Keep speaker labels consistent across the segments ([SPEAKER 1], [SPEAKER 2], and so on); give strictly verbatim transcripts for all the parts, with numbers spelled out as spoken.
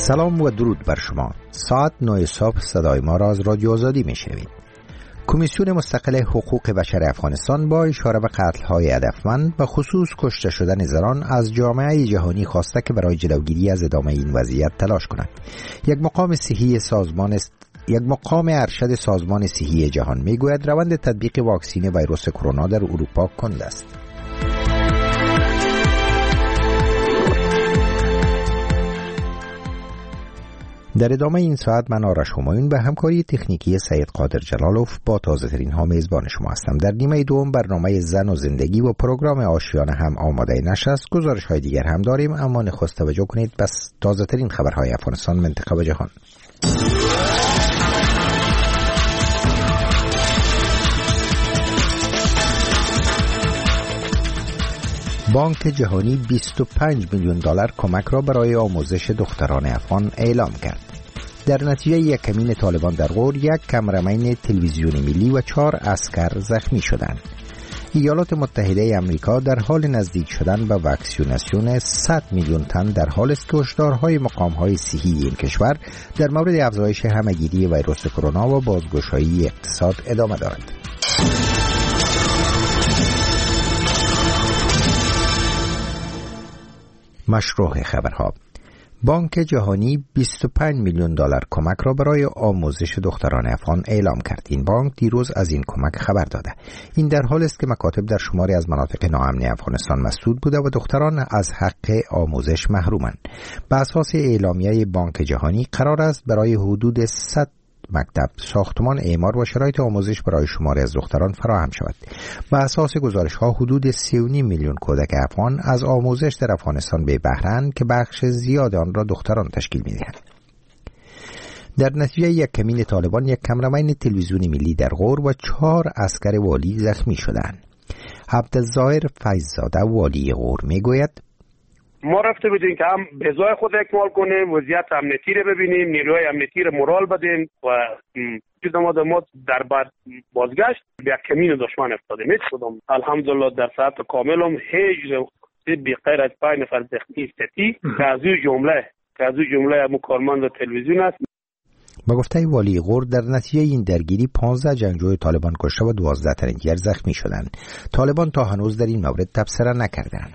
[SPEAKER 1] سلام و درود بر شما. ساعت نه صبح صدای ما را از رادیو آزادی میشنوید. کمیسیون مستقل حقوق بشر افغانستان با اشاره به قتل‌های هدفمند و خصوص کشته شدن زنان از جامعه جهانی خواسته که برای جلوگیری از ادامه این وضعیت تلاش کند. یک مقام صحی سازمان است یک مقام ارشد سازمان صحی جهان میگوید روند تطبیق واکسین ویروس کرونا در اروپا کند است. در ادامه این ساعت من آرش همایون به همکاری تکنیکی سید قادر جلالوف با تازه ترین ها میزبان شما هستم. در نیمه دوم برنامه زن و زندگی و پروگرام آشیانه هم آماده نشست. گزارش های دیگر هم داریم، اما نخست توجه کنید بس تازه ترین خبرهای افغانستان، منطقه و جهان. بانک جهانی بیست و پنج میلیون دلار کمک را برای آموزش دختران افغان اعلام کرد. در نتیجه یک کمین طالبان در غور، یک کامرامین تلویزیون ملی و چهار عسکر زخمی شدند. ایالات متحده آمریکا در حال نزدیک شدن به واکسیناسیون صد میلیون تن در حال است که هشدارهای مقام‌های صحی این کشور در مورد افزایش همه‌گیری ویروس کرونا و بازگشایی اقتصاد ادامه دارد. مشروع خبرها. بانک جهانی بیست و پنج میلیون دلار کمک را برای آموزش دختران افغان اعلام کرد. این بانک دیروز از این کمک خبر داده. این در حال است که مکاتب در شماری از مناطق ناامن افغانستان مسدود بوده و دختران از حق آموزش محرومند. به اساس اعلامیه بانک جهانی قرار است برای حدود صد مکتب، ساختمان اعمار و شرایط آموزش برای شماری از دختران فراهم شود. به اساس گزارش ها حدود سی و نیم میلیون کودک افغان از آموزش در افغانستان به بهره‌اند که بخش زیاد آن را دختران تشکیل می‌دهند. در نتیجه یک کمین طالبان، یک کامرامین تلویزیون ملی در غور و چهار عسکر والی زخمی شدند. عبدالظاهر فیض‌زاده والی غور میگوید
[SPEAKER 2] ما رفته بودیم که هم به ازای خود اکمال کنیم، وضعیت امنیتی رو ببینیم، نیروهای امنیتی رو مورال بدیم و چیز ما ما در بعد بازگشت به یک کمین دشمن افتادیم. هیچ کدام الحمدلله در ساعت کامل هم هیچ بی غیر از پنج نفر زخمی استتی که از این جمله که از این جمله هم کارمند تلویزیون است.
[SPEAKER 1] با گفته والی غور، در نتیجه این درگیری پانزده جنگجوی طالبان کشته و دوازده تن دیگر زخمی شدند. طالبان تا هنوز در این مورد تبصره نکردند.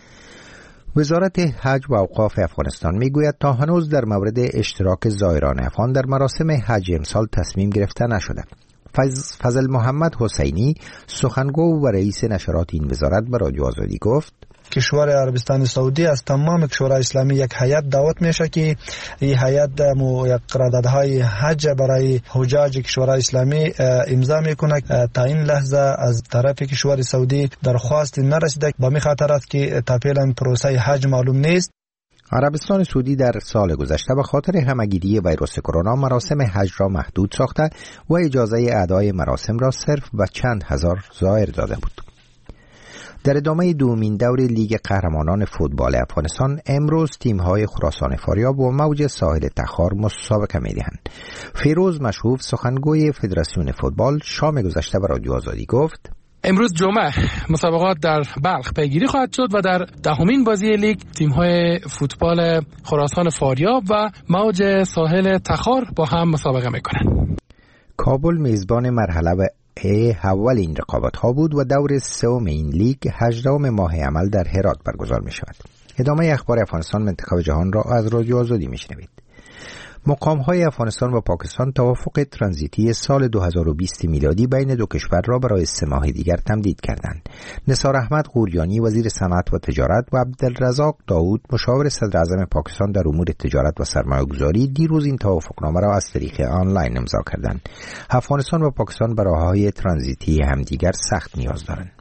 [SPEAKER 1] وزارت حج و اوقاف افغانستان میگوید تا هنوز در مورد اشتراک زائران افغان در مراسم حج امسال تصمیم گرفته نشده. فضل محمد حسینی، سخنگو و رئیس نشرات این وزارت، به رادیو آزادی گفت
[SPEAKER 3] کشور عربستان سعودی از تمام کشورهای اسلامی یک هیئت دعوت میشه که این هیئت مو یک قراردادهای حج برای حجاج کشورهای اسلامی امضا میکنه. تا این لحظه از طرف کشور سعودی درخواست نرسیده، با می خاطر است که تا فعلا پروسه حج معلوم نیست.
[SPEAKER 1] عربستان سعودی در سال گذشته به خاطر همه‌گیری ویروس کرونا مراسم حج را محدود ساخته و اجازه ادای مراسم را صرف به چند هزار زائر داده بود. در ادامه دومین دور لیگ قهرمانان فوتبال افغانستان، امروز تیم‌های خراسان فاریاب و موج ساحل تخار مسابقه می‌دهند. فیروز مشهوف، سخنگوی فدراسیون فوتبال، شام گذشته به رادیو آزادی گفت
[SPEAKER 4] امروز جمعه مسابقات در بلخ پیگیری خواهد شد و در دهمین بازی لیگ تیم‌های فوتبال خراسان فاریاب و موج ساحل تخار با هم مسابقه می‌کنند.
[SPEAKER 1] کابل میزبان مرحله اول این رقابت ها بود و دور سوم این لیگ هجدهم ماه عمل در هرات برگزار می شود. ادامه اخبار افغانستان، منطقه و جهان را از رادیو آزادی می شنوید. مقام های افغانستان و پاکستان توافق ترانزیتی سال دو هزار و بیست میلادی بین دو کشور را برای سه ماه دیگر تمدید کردند. نثار احمد قوریانی، وزیر صنعت و تجارت، و عبدالرزاق داود، مشاور صدر اعظم پاکستان در امور تجارت و سرمایه‌گذاری، دیروز این توافقنامه را از طریق آنلاین امضا کردند. افغانستان و پاکستان به راه‌های ترانزیتی همدیگر سخت نیاز دارند.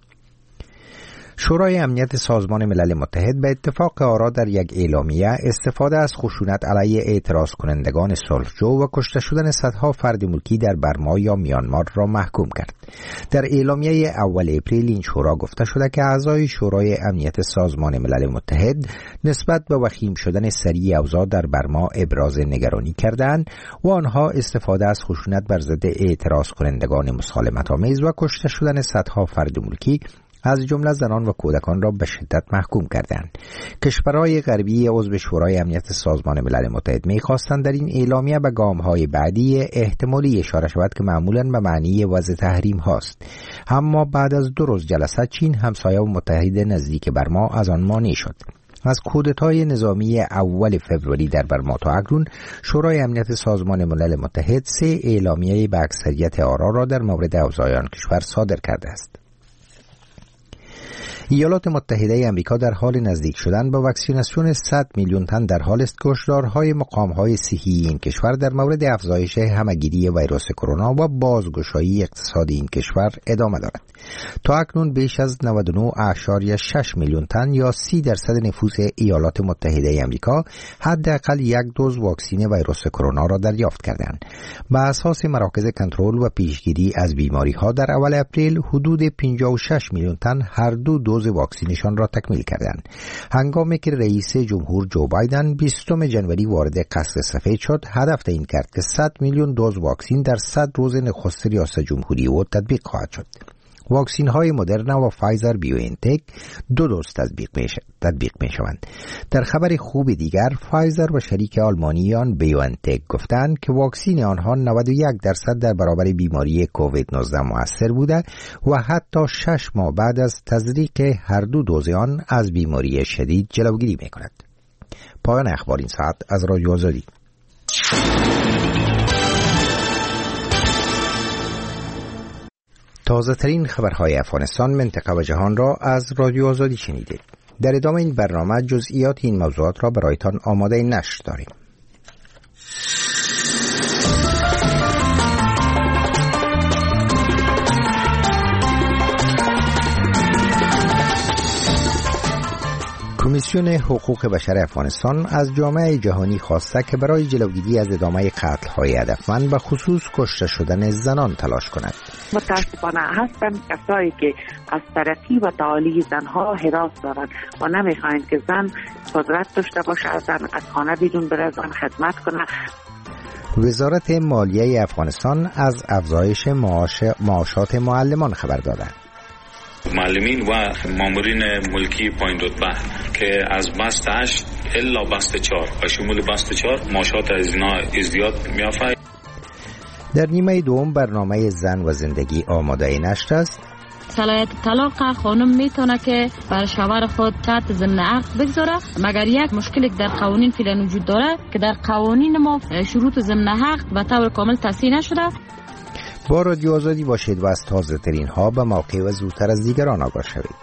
[SPEAKER 1] شورای امنیت سازمان ملل متحد به اتفاق آرا در یک اعلامیه استفاده از خشونت علیه اعتراض کنندگان صلحجو و کشته شدن صدها فرد ملکی در برما یا میانمار را محکوم کرد. در اعلامیه اول اپریل این شورا گفته شده که اعضای شورای امنیت سازمان ملل متحد نسبت به وخیم شدن سریع اوضاع در برما ابراز نگرانی کردند و آنها استفاده از خشونت بر ضد اعتراض کنندگان مسالمت‌آمیز و کشته شدن صدها فرد ملکی از جمله زنان و کودکان را به شدت محکوم کردند. کشورهای غربی عضو شورای امنیت سازمان ملل متحد می‌خواستند در این اعلامیه به گام‌های بعدی احتمالی اشاره شود که معمولاً به معنی وضع تحریم هاست. اما بعد از دو روز جلسه چین همسایه و متحد نزدیک برما از آن مانع شد. از کودتای نظامی اول فوریه در برما تا اکنون شورای امنیت سازمان ملل متحد سه اعلامیه به اکثریت آرا را در مورد اوضاع آن کشور صادر کرده است. ایالات متحده آمریکا در حال نزدیک شدن به واکسیناسیون صد میلیون تن در حال است که هشدارهای مقام‌های صحی این کشور در مورد افزایش همه‌گیری ویروس کرونا و بازگشایی اقتصادی این کشور ادامه دارد. تا اکنون بیش از نود و نه ممیز شش میلیون تن یا سی درصد نفوس ایالات متحده آمریکا حداقل یک دوز واکسن ویروس کرونا را دریافت کردند. بر اساس مراکز کنترل و پیشگیری از بیماری‌ها در اول اپریل حدود پنجاه و شش میلیون تن هر دو دوز واکسینشان را تکمیل کردند. هنگامی که رئیس جمهور جو بایدن بیستم ژانویه وارد قصر سفید شد، هدف تعیین کرد که صد میلیون دوز واکسن در صد روز نخست ریاست جمهوری او تطبیق خواهد شد. واکسین های مدرنا و فایزر بیوانتک دو دوز تطبیق می شوند. در خبر خوب دیگر، فایزر و شریک آلمانیان بیوانتک گفتند که واکسین آنها نود و یک درصد در برابر بیماری کووید نوزده مؤثر بوده و حتی شش ماه بعد از تزریق هر دو دوز آن از بیماری شدید جلوگیری می کند. پایان اخبار این ساعت از رادیو آزادی. تازه ترین خبرهای افغانستان، منطقه و جهان را از رادیو آزادی شنیدید. در ادامه این برنامه جزئیات این موضوعات را برایتان آماده نشر داریم. کمیسیون حقوق بشر افغانستان از جامعه جهانی خواسته که برای جلوگیری از ادامه قتل‌های هدفمند به خصوص کشته شدن زنان تلاش کند.
[SPEAKER 5] متاسفانه هستند کسایی که از ترقی و تعالی زنها هراس دارند و نمیخواهند که زن قدرت داشته باشه، زن از خانه بیرون بره، زن خدمت کنه.
[SPEAKER 1] وزارت مالیه افغانستان از افزایش معاش معاشات معلمان خبر داده.
[SPEAKER 6] معلمین و مامورین ملکی پایین رتبه که از بست هشت الا بست چهار و شمول بست چهار معاشات از اینا ازدیاد میافته.
[SPEAKER 1] در نیمه دوم برنامه زن و زندگی آماده نشر است.
[SPEAKER 7] صلاحیت طلاق خانم میتونه که بر شوهر خود تحت ضمن عقد بگذاره، مگر یک مشکلی در قوانین فعلا وجود داره که در قوانین ما شروط ضمن عقد به طور کامل تصحیح نشده.
[SPEAKER 1] با رادیو آزادی باشید و از تازه ترین ها به موقع و زودتر از دیگران آگاه شوید.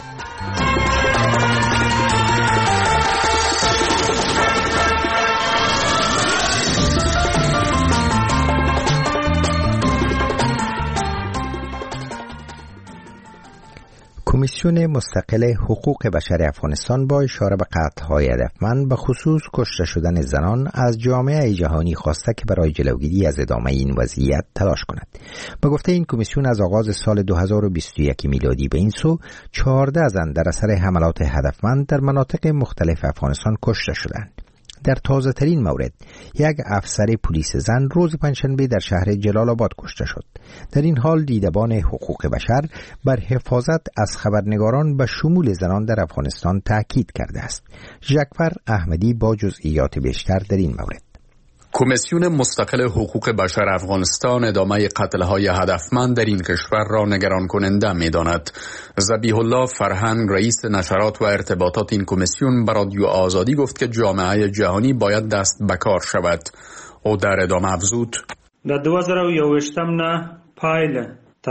[SPEAKER 1] کمیسیون مستقل حقوق بشر افغانستان با اشاره به قتل‌های هدفمند به خصوص کشته شدن زنان از جامعه جهانی خواسته که برای جلوگیری از ادامه این وضعیت تلاش کند. به گفته این کمیسیون از آغاز سال دو هزار و بیست و یک میلادی به این سو چهارده زن در اثر حملات هدفمند در مناطق مختلف افغانستان کشته شدند. در تازه ترین مورد یک افسر پلیس زن روز پنجشنبه در شهر جلال آباد کشته شد. در این حال دیدبان حقوق بشر بر حفاظت از خبرنگاران به شمول زنان در افغانستان تاکید کرده است. ژکفر احمدی با جزئیات بیشتر در این مورد.
[SPEAKER 8] کمیسیون مستقل حقوق بشر افغانستان ادامه قتل‌های هدفمند در این کشور را نگران کننده می‌داند. ذبیح الله فرهنگ رئیس نشرات و ارتباطات این کمیسیون به رادیو آزادی گفت که جامعه جهانی باید دست به کار شود. او در ادامه افزود:
[SPEAKER 9] در دو هزار و یوویشت نه پایله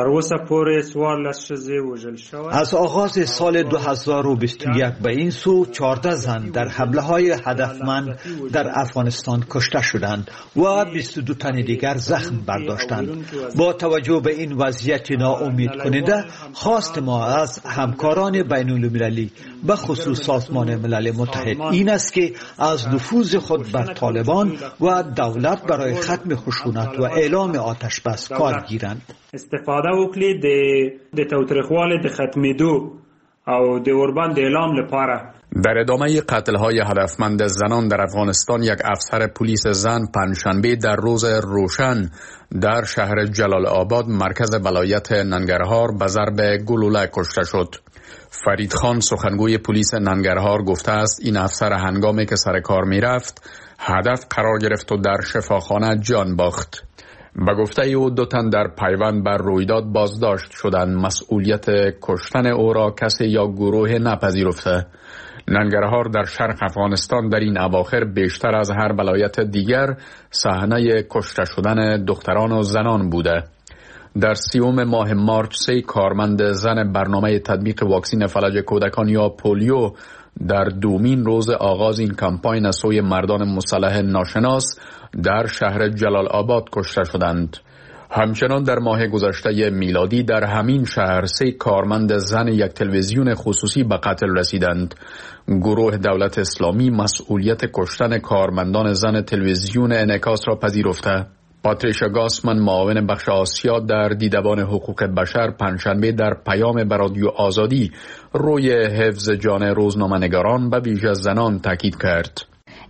[SPEAKER 10] از آغاز سال دو هزار و بیست و یک به این سو چهارده زن در حمله‌های هدفمند در افغانستان کشته شدند و بیست و دو تن دیگر زخم برداشتند. با توجه به این وضعیت ناامید کننده، خواست ما از همکاران بین المللی به خصوص سازمان ملل متحد این است که از نفوذ خود بر طالبان و دولت برای ختم خشونت و اعلام آتش بس کار گیرند.
[SPEAKER 9] استفاده وکړي د د توترخواله د ختمېدو او د اوربان د اعلام لپاره.
[SPEAKER 8] در ادامه قتل‌های هدفمند زنان در افغانستان یک افسر پلیس زن پنجشنبه در روز روشن در شهر جلال آباد مرکز ولایت ننگرهار به ضرب گلوله کشته شد. فرید خان سخنگوی پلیس ننگرهار گفته است این افسر هنگامی که سر کار می رفت هدف قرار گرفت و در شفاخانه جان باخت. به گفته او دو تن در پیوند بر رویداد بازداشت شدند. مسئولیت کشتن او را کسی یا گروه نپذیرفته. ننگرهار در شرق افغانستان در این اواخر بیشتر از هر ولایت دیگر صحنه کشته شدن دختران و زنان بوده. در سیوم ماه مارچ سه کارمند زن برنامه تطبیق واکسین فلج کودکان یا پولیو در دومین روز آغاز این کمپاین از سوی مردان مسلح ناشناس در شهر جلال آباد کشته شدند. همچنان در ماه گذشته میلادی در همین شهر سه کارمند زن یک تلویزیون خصوصی به قتل رسیدند. گروه دولت اسلامی مسئولیت کشتن کارمندان زن تلویزیون انعکاس را پذیرفته. پاتریشا گاسمن معاون بخش آسیا در دیدبان حقوق بشر پنجشنبه در پیام به رادیو آزادی روی حفظ جان روزنامه‌نگاران به ویژه زنان تاکید کرد.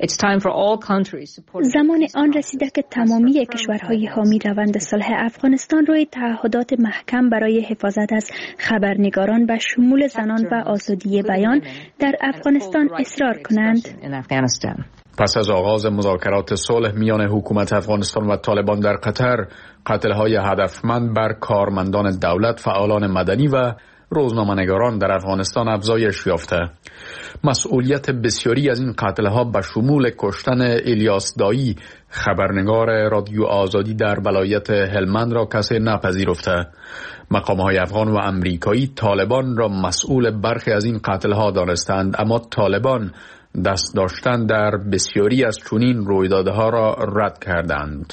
[SPEAKER 11] زمان آن رسیده که تمامی کشورهای حامی روند صلح افغانستان روی تعهدات محکم برای حفاظت از خبرنگاران و شمول زنان و آزادی بیان در افغانستان اصرار کنند.
[SPEAKER 8] پس از آغاز مذاکرات صلح میان حکومت افغانستان و طالبان در قطر، قتل‌های هدفمند بر کارمندان دولت، فعالان مدنی و روزنامه‌نگاران در افغانستان افزایش یافته. مسئولیت بسیاری از این قتل‌ها به شمول کشتن الیاس دایی، خبرنگار رادیو آزادی در ولایت هلمند را کسی نپذیرفته. مقام‌های افغان و امریکایی طالبان را مسئول برخی از این قتل‌ها دانستند، اما طالبان دست داشتن در بسیاری از چنین رویدادها را رد کردند.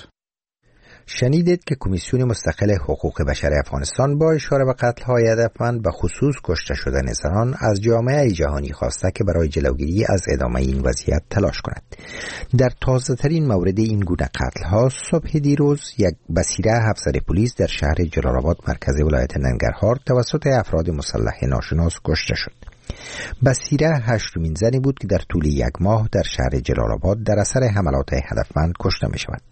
[SPEAKER 1] شنیدید که کمیسیون مستقل حقوق بشر افغانستان با اشاره به قتل‌های هدفمند و خصوص کشته شدن زنان از جامعه جهانی خواسته که برای جلوگیری از ادامه این وضعیت تلاش کند. در تازه‌ترین مورد این گونه قتل‌ها صبح دیروز یک بصیره افسر پلیس در شهر جلال آباد مرکز ولایت ننگرهار توسط افراد مسلح ناشناس کشته شد. بصیره هشتمین زنی بود که در طول یک ماه در شهر جلال آباد در اثر حملات هدفمند کشته می شود.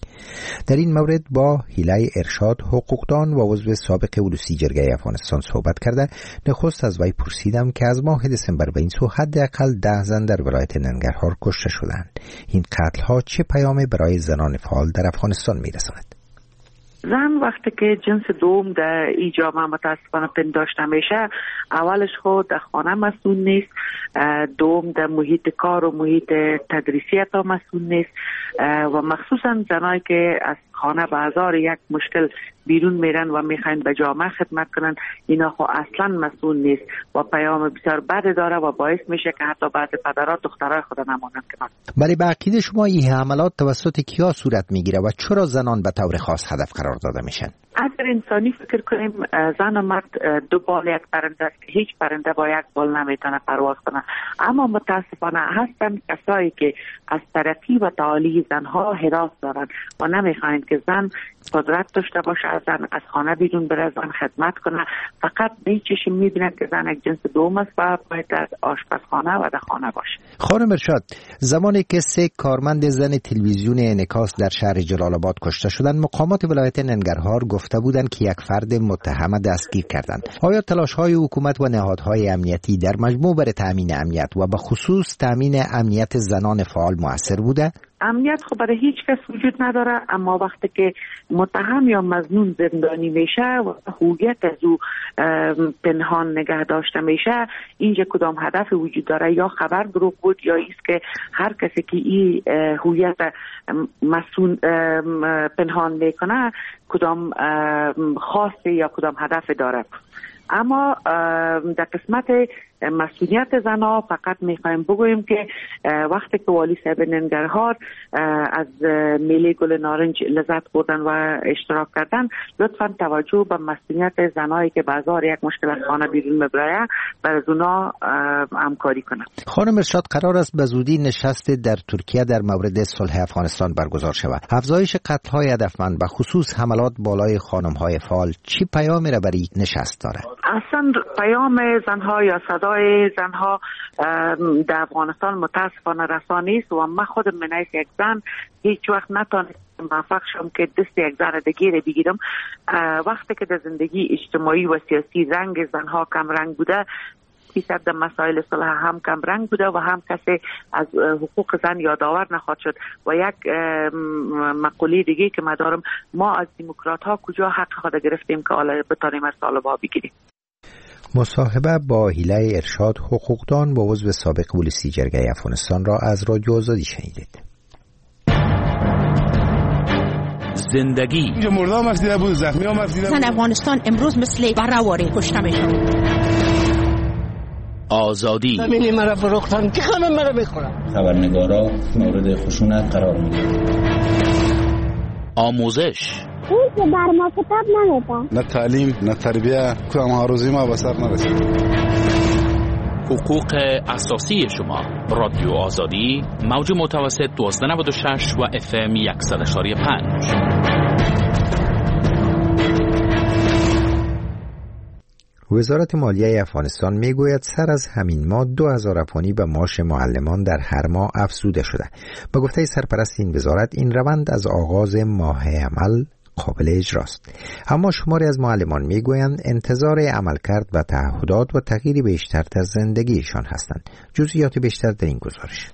[SPEAKER 1] در این مورد با هیلای ارشاد حقوقدان و عضو سابق اولوسی جرگه افغانستان صحبت کرده نخست از وی پرسیدم که از ماه دسامبر به این سو حداقل ده زن در ولایت ننگرهار کشته شدند. این قتل ها چه پیامی برای زنان فعال در افغانستان می رساند؟
[SPEAKER 5] زن وقتی که جنس دوم در ای جامعه متاسفانه پنداشته میشه، اولش خود در خانه مسئول نیست، دوم در محیط کار و محیط تدریسیت ها مسئول نیست و مخصوصا زنایی که از خانه به هزار یک مشکل بیرون میرن و میخواین به جامعه خدمت کنن، اینا خو اصلا مسئول نیست و پیام بسیار بد داره و باعث میشه که حتی بعض پدرها دخترای خود نمانند کنن.
[SPEAKER 1] برای به عقیده شما این حملات توسط کیا صورت میگیره و چرا زنان به طور خاص هدف قرار داده میشن؟
[SPEAKER 5] اگر انسانی فکر کنیم زن و مرد دو بال یک پرنده است که هیچ پرنده با یک بال نمیتونه پرواز کنه، اما متاسفانه هستن کسایی که از ترقی و تعالی زنها هراس دارن و نمیخواین که زن قدرت داشته باشه، زن از خانه بیرون بره، زن خدمت کنه. فقط به چشم میبینن که زن یک جنس دوم است و باید در آشپزخانه و در خانه باشه.
[SPEAKER 1] خانم ارشاد، زمانی که سه کارمند زن تلویزیون انعکاس در شهر جلال آباد کشته شدند، مقامات ولایت ننگرهار گفته بودند که یک فرد متهم دستگیر کردند. آیا تلاش‌های حکومت و نهادهای امنیتی در مجموع برای تامین امنیت و به خصوص تامین امنیت زنان فعال مؤثر بوده؟
[SPEAKER 5] امنیت خب برای هیچ کس وجود نداره، اما وقتی که متهم یا مظنون زندانی میشه و هویت از او پنهان نگه داشته میشه، اینجا کدام هدف وجود داره؟ یا خبر دروغ بود یا ایست که هر کسی که این هویت مسئول پنهان میکنه کدام خاصه یا کدام هدف داره. اما در قسمت مسئولیت زنها فقط میخوایم بگوییم که وقتی که والی صاحب ننگرهار از میله گل نارنج لذت بردن و اشتراک کردن، لطفا توجه به مسئولیت زنایی که بازار یک مشکل از خانه بیرون میبره برای اونا همکاری کنن.
[SPEAKER 1] خانم ارشاد، قرار است به زودی نشست در ترکیه در مورد صلح افغانستان برگزار شود. افزایش قتل‌های هدفمند و خصوص حملات بالای خانم‌های فعال چی پیامی را برای نشست داره؟
[SPEAKER 5] اصلا پیام زنها یا صدای زنها در افغانستان متاسفانه رسا نیست و من خودم من حیث یک زن هیچ وقت نتونستم موفق شم که دست یک زن دیگه بگیرم. وقتی که در زندگی اجتماعی و سیاسی رنگ زنها کم رنگ بوده، فیصد در مسائل صلح هم کم رنگ بوده و هم کسی از حقوق زن یادآور نخواهد شد. و یک مقوله دیگه که ما دارم، ما از دموکرات ها کجا حق خود گرفتیم که حالا بتانیم از طالبا بگیریم.
[SPEAKER 1] مصاحبه با هیله ارشاد حقوقدان با عضو سابق پلیسی جرگه افغانستان را از رادیو آزادی شنیدید.
[SPEAKER 12] زندگی
[SPEAKER 13] اینجا مرده هم افزیده بود، زخمی هم افزیده بود.
[SPEAKER 12] افغانستان امروز مثل برهواری کشته میشن. آزادی
[SPEAKER 14] زمینی مرا فروختن که همه مرا میخورن.
[SPEAKER 15] خبرنگارا مورد خشونت قرار میگیرن.
[SPEAKER 12] آموزش
[SPEAKER 16] این که بر ما کتاب نمیدن،
[SPEAKER 13] نه تعلیم نه تربیه، کام هاروزی ما به سر نرسید.
[SPEAKER 12] حقوق اساسی شما. رادیو آزادی، موج متوسط دوازده نود و شش و اف ام صد و یک و پنج.
[SPEAKER 1] وزارت مالیه افغانستان میگوید سر از همین ماه دو هزار افغانی به معاش معلمان در هر ماه افزوده شده. به گفته سرپرست این وزارت این روند از آغاز ماه عمل قابل اجراست. اما شماری از معلمان میگویند انتظار عملکرد و تعهدات و تغییری بیشتر در زندگیشان هستند. جزئیات بیشتر در این گزارش.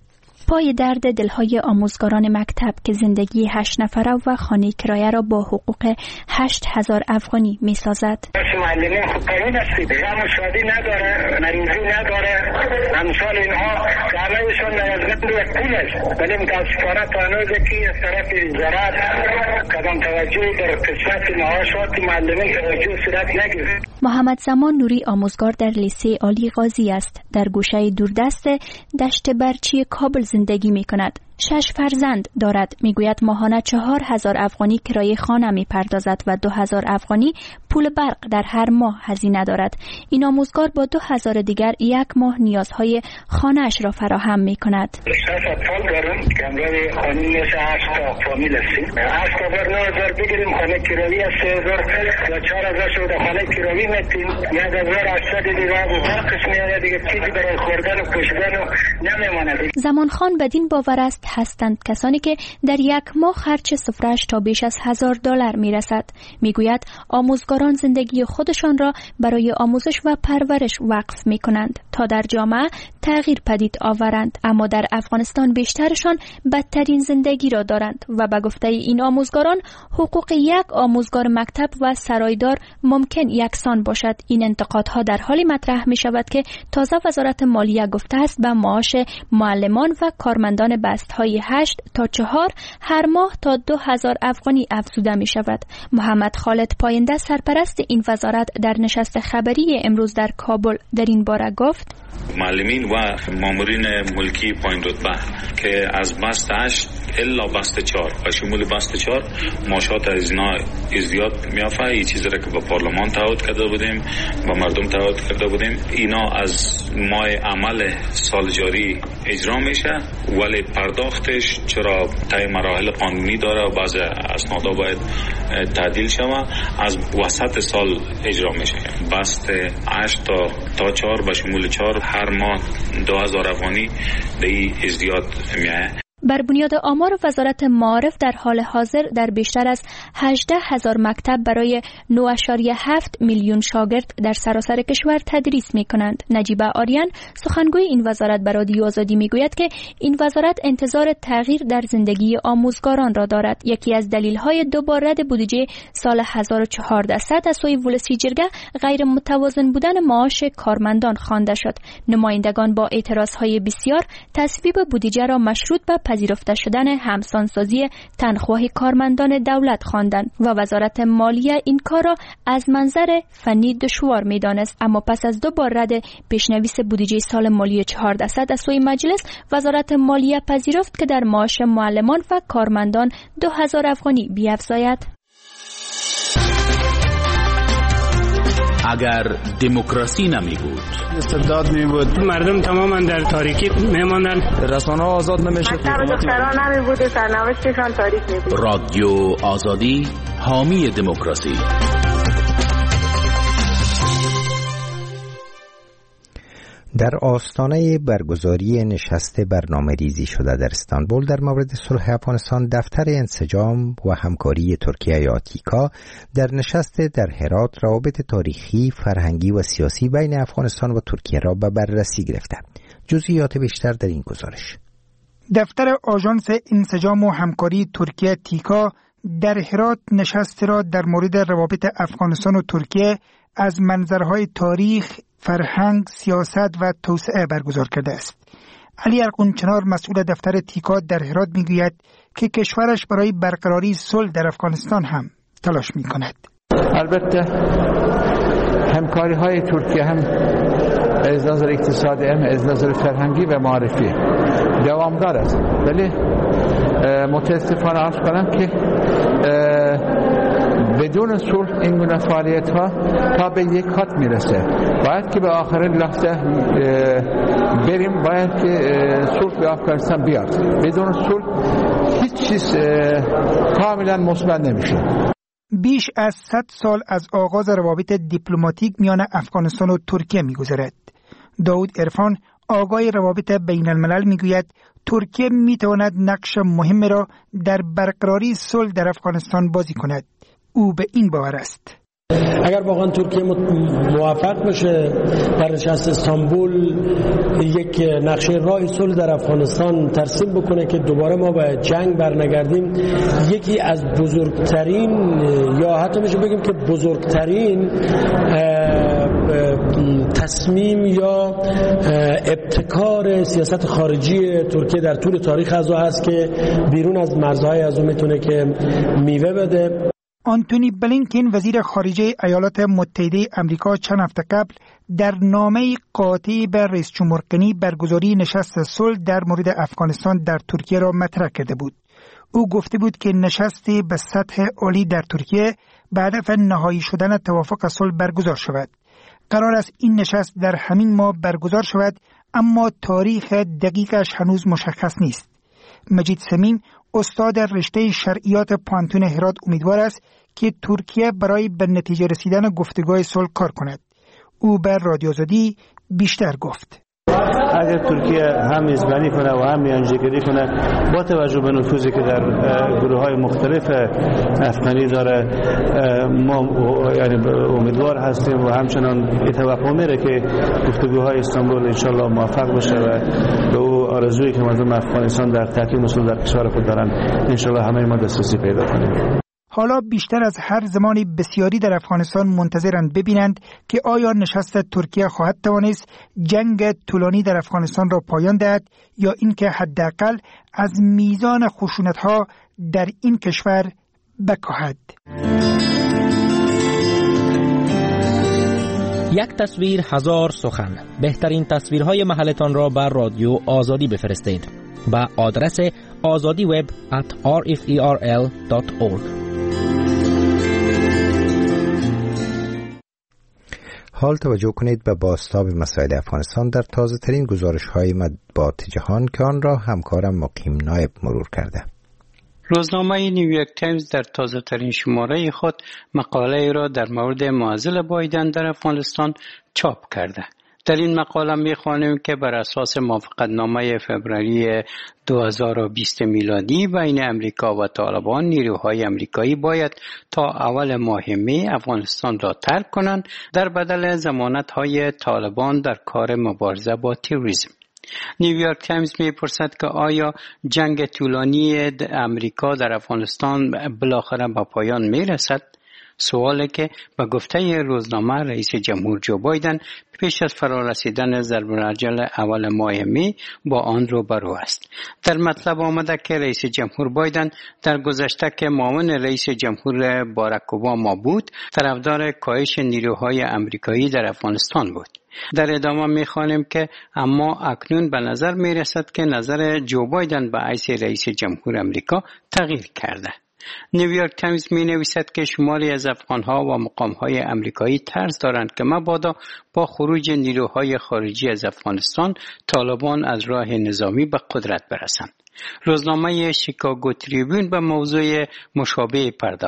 [SPEAKER 11] پای درد دلهای آموزگاران مکتب که زندگی هشت نفره و خانه کرایه را با حقوق هشت هزار افغانی می سازد.
[SPEAKER 17] معلمین خب قانون هستید، هم شادی نداره، مریضی نداره، امثال اینها که همهشون نیازمند یک پول است، ولی متاسفانه تا هنوزه که از طرف وزارت کدام توجهی در قسمت معاشات معلمین توجه صورت نگرفت.
[SPEAKER 11] محمد زمان نوری آموزگار در لیسه عالی غازی است. در گوشه دوردست دشت برچی کابل زندگی می کند. شش فرزند دارد. میگوید ماهانه چهار هزار افغانی کرایه خانه می پردازد و دو هزار افغانی پول برق در هر ماه هزینه دارد. این آموزگار با دو هزار دیگر یک ماه نیازهای خانه‌اش را فراهم می کند.
[SPEAKER 17] شش اطفال دارم که امروز خانه میشه هشت تا فامیل هستیم. هشت تا بر نه هزار بگیریم خانه کرایه سه هزار و چهار هزار شده خانه کرایه میتیم. یک هزار هشتصد دیگر و برقش میاد دیگه چیزی برای خوردن و پوشیدن نمیماند.
[SPEAKER 11] زمان خان بدین باور است هستند کسانی که در یک ماه خرج سفره‌اش تا بیش از هزار دلار میرسد. میگوید آموزگاران زندگی خودشان را برای آموزش و پرورش وقف میکنند تا در جامعه تغییر پدید آورند، اما در افغانستان بیشترشان بدترین زندگی را دارند و به گفته این آموزگاران حقوق یک آموزگار مکتب و سرایدار ممکن یکسان باشد. این انتقادها در حالی مطرح می شود که تازه وزارت مالیه گفته است به معاش معلمان و کارمندان بستهای هشت تا چهار هر ماه تا دو هزار افغانی افزوده می شود. محمد خالد پاینده سرپرست این وزارت در نشست خبری امروز در کابل در این باره گفت:
[SPEAKER 6] معلمین و مامورین ملکی پایین رتبه که از بست هشت الا بست چهار و شمول بست چهار معاشات از اینا ازدیاد میافه. این چیزی را که با پارلمان تعهد کرده بودیم و مردم تعهد کرده بودیم اینا از ماه عمل سال جاری اجرا میشه، ولی پرداختش چرا طی مراحل قانونی داره و بعض اسنادا باید تعدیل شوه از وسط سال اجرا میشه. بست هشت تا تا چهار و شمول چهار هر ماه دو هزار افغانی به این ازدیاد میایه.
[SPEAKER 11] بر بنیاد آمار وزارت معارف در حال حاضر در بیشتر از هجده هزار مکتب برای نه و هفت میلیون شاگرد در سراسر کشور تدریس می کنند. نجیبه آریان سخنگوی این وزارت بر رادیو آزادی می گوید که این وزارت انتظار تغییر در زندگی آموزگاران را دارد. یکی از دلیل‌های دوبار رد بودجه سال هزار و چهارصد از سوی ولسی جرگه غیر متوازن بودن معاش کارمندان خوانده شد. نمایندگان با اعتراض‌های بسیار تصویب بودجه را مشروط به پذیرفته شدن همسانسازی تنخواه کارمندان دولت خواندند و وزارت مالیه این کار را از منظر فنی دشوار می‌دانست. اما پس از دو بار رد پیشنویس بودجه سال مالی چهارصد از سوی مجلس، وزارت مالیه پذیرفت که در معاش معلمان و کارمندان دو هزار افغانی بیفزاید.
[SPEAKER 12] اگر دموکراسی نمی بود،
[SPEAKER 14] استبداد می بود، مردم تماما در تاریکی میماندن، رسانه ها آزاد نمیشد،
[SPEAKER 5] مکتب دختران نمی بود، سرنوشتشان تاریک می بود.
[SPEAKER 12] رادیو آزادی، حامی دموکراسی.
[SPEAKER 1] در آستانه برگزاری نشست برنامه‌ریزی شده در استانبول در مورد صلح افغانستان، دفتر انسجام و همکاری ترکیه یا تیکا در نشست در هرات روابط تاریخی، فرهنگی و سیاسی بین افغانستان و ترکیه را به بررسی گرفته. جزئیات بیشتر در این گزارش.
[SPEAKER 18] دفتر آژانس انسجام و همکاری ترکیه تیکا در هرات نشست را در مورد روابط افغانستان و ترکیه از منظرهای تاریخ، فرهنگ، سیاست و توسعه برگزار کرده است. علی ارقونچنار مسئول دفتر تیکا در هرات میگوید که کشورش برای برقراری صلح در افغانستان هم تلاش میکند.
[SPEAKER 19] البته همکاری های ترکیه هم از نظر اقتصادی هم از نظر فرهنگی و معرفی دوامدار است، ولی متاسفانه عرض کنم که بدون صلح این گونه فعالیت ها تا به یک خط میرسه. باید که به آخرین لحظه بریم، باید که صلح به افغانستان بیاد. بدون صلح هیچ چیز کاملا مثبت نمیشه.
[SPEAKER 18] بیش از صد سال از آغاز روابط دیپلماتیک میان افغانستان و ترکیه میگذرد. داود عرفان آقای روابط بین الملل میگوید ترکیه میتواند نقش مهم را در برقراری صلح در افغانستان بازی کند. او به این باور است.
[SPEAKER 20] اگر واقعا ترکیه موفق بشه در نشست استانبول یک نقشه راه صلح در افغانستان ترسیم بکنه که دوباره ما به جنگ برنگردیم، یکی از بزرگترین یا حتی میشه بگیم که بزرگترین تصمیم یا ابتکار سیاست خارجی ترکیه در طول تاریخ از او هست که بیرون از مرزهای از او میتونه که میوه بده.
[SPEAKER 18] آنتونی بلینکن وزیر خارجه ایالات متحده آمریکا چند هفته قبل در نامه قاطع به رئیس جمهور غنی برگزاری نشست صلح در مورد افغانستان در ترکیه را مطرح کرده بود. او گفته بود که نشستی به سطح عالی در ترکیه به هدف نهایی شدن توافق صلح برگزار شود. قرار است این نشست در همین ماه برگزار شود، اما تاریخ دقیقش هنوز مشخص نیست. مجید سمیم استاد رشته شرعیات پانتون هرات امیدوار است که ترکیه برای به نتیجه رسیدن گفتگوهای صلح کار کند. او بر رادیو آزادی بیشتر گفت.
[SPEAKER 21] اگر ترکیه هم میزبانی کنه و هم میانجیگری کنه، با توجه به نفوذی که در گروه های مختلف افغانی داره، ما یعنی امیدوار هستیم و همچنان توقع میره که گفتگوهای استانبول انشالله موفق بشه و به او آرزویی که مردم افغانستان در تحکیم اصول در کشور خود دارن انشالله همه ما دسترسی پیدا کنیم.
[SPEAKER 18] حالا بیشتر از هر زمانی بسیاری در افغانستان منتظرند ببینند که آیا نشست ترکیه خواهد توانست جنگ طولانی در افغانستان را پایان دهد یا اینکه حداقل از میزان خشونت‌ها در این کشور بکاهد.
[SPEAKER 22] یک تصویر هزار سخن. بهترین تصویرهای محلتان را بر رادیو آزادی بفرستید با آدرس azadi web at r f e r l dot org.
[SPEAKER 1] حال توجه کنید به بازتاب مسائل افغانستان در تازه ترین گزارش های مطبوعات جهان که آن را همکارم مقیم نایب مرور کرده.
[SPEAKER 23] روزنامه نیویورک تایمز در تازه ترین شماره خود مقاله را در مورد معضل بایدن در افغانستان چاپ کرده. در این مقاله می‌خوانیم که بر اساس موافقتنامه فوریه دو هزار و بیست میلادی بین امریکا و طالبان، نیروهای امریکایی باید تا اول ماه می افغانستان را ترک کنند در بدل ضمانت‌های طالبان در کار مبارزه با تروریسم. نیویورک تایمز می‌پرسد که آیا جنگ طولانی امریکا در افغانستان بالاخره به پایان می‌رسد؟ سوالی که به گفته روزنامه رئیس جمهور جو بایدن پیش از فرارسیدن ضرب العجل اول ماه می با آن روبرو است. در مطلب آمده که رئیس جمهور بایدن در گذشته که معاون رئیس جمهور باراک اوباما بود، طرفدار کاهش نیروهای امریکایی در افغانستان بود. در ادامه می‌خوانیم که اما اکنون به نظر می‌رسد که نظر جو بایدن به حیث رئیس جمهور امریکا تغییر کرده. نیویورک تایمز می نویسد که شماری از افغانها و مقامهای امریکایی ترس دارند که مبادا با خروج نیروهای خارجی از افغانستان طالبان از راه نظامی به قدرت برسند. روزنامه شیکاگو تریبیون به موضوع مشابه پرداخته.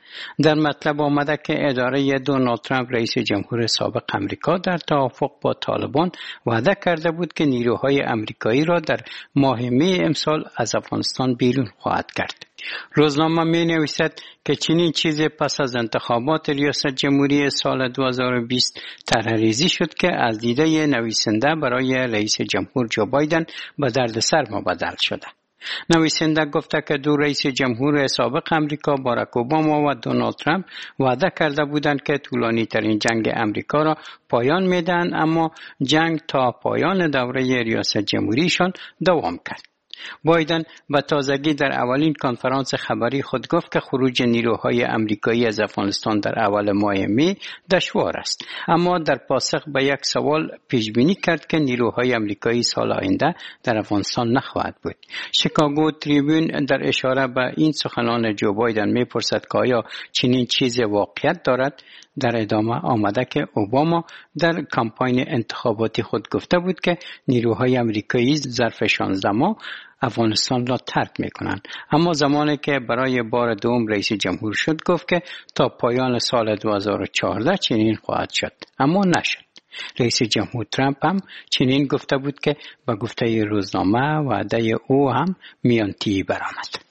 [SPEAKER 23] در مطلب آمده که اداره دونالد ترامپ رئیس جمهور سابق امریکا در توافق با طالبان وعده کرده بود که نیروهای امریکایی را در ماه می امسال از افغانستان بیرون خواهد کرد. روزنامه می نویسد که چنین چیزی پس از انتخابات ریاست جمهوری سال دو هزار و بیست طرح‌ریزی شد که از دیده نویسنده برای رئیس جمهور جو بایدن به دردسر مبدل شده. نویسنده گفته که دو رئیس جمهور سابق امریکا باراک اوباما و دونالد ترامپ وعده کرده بودند که طولانی ترین جنگ امریکا را پایان میدن، اما جنگ تا پایان دوره ریاست جمهوریشان دوام کرد. بایدن به تازگی در اولین کنفرانس خبری خود گفت که خروج نیروهای امریکایی از افغانستان در اول ماه می دشوار است، اما در پاسخ به یک سوال پیش بینی کرد که نیروهای امریکایی سال آینده در افغانستان نخواهد بود. شیکاگو تریبیون در اشاره به این سخنان جو بایدن میپرسد که آیا چنین چیزی واقعیت دارد. در ادامه آمده که اوباما در کمپاین انتخاباتی خود گفته بود که نیروهای امریکایی ظرف شانزده ماه افغانستان را ترک میکنند، اما زمانی که برای بار دوم رئیس جمهور شد گفت که تا پایان سال دو هزار و چهارده چنین خواهد شد، اما نشد. رئیس جمهور ترامپ هم چنین گفته بود که به گفته روزنامه وعده او هم میانتی برآمد.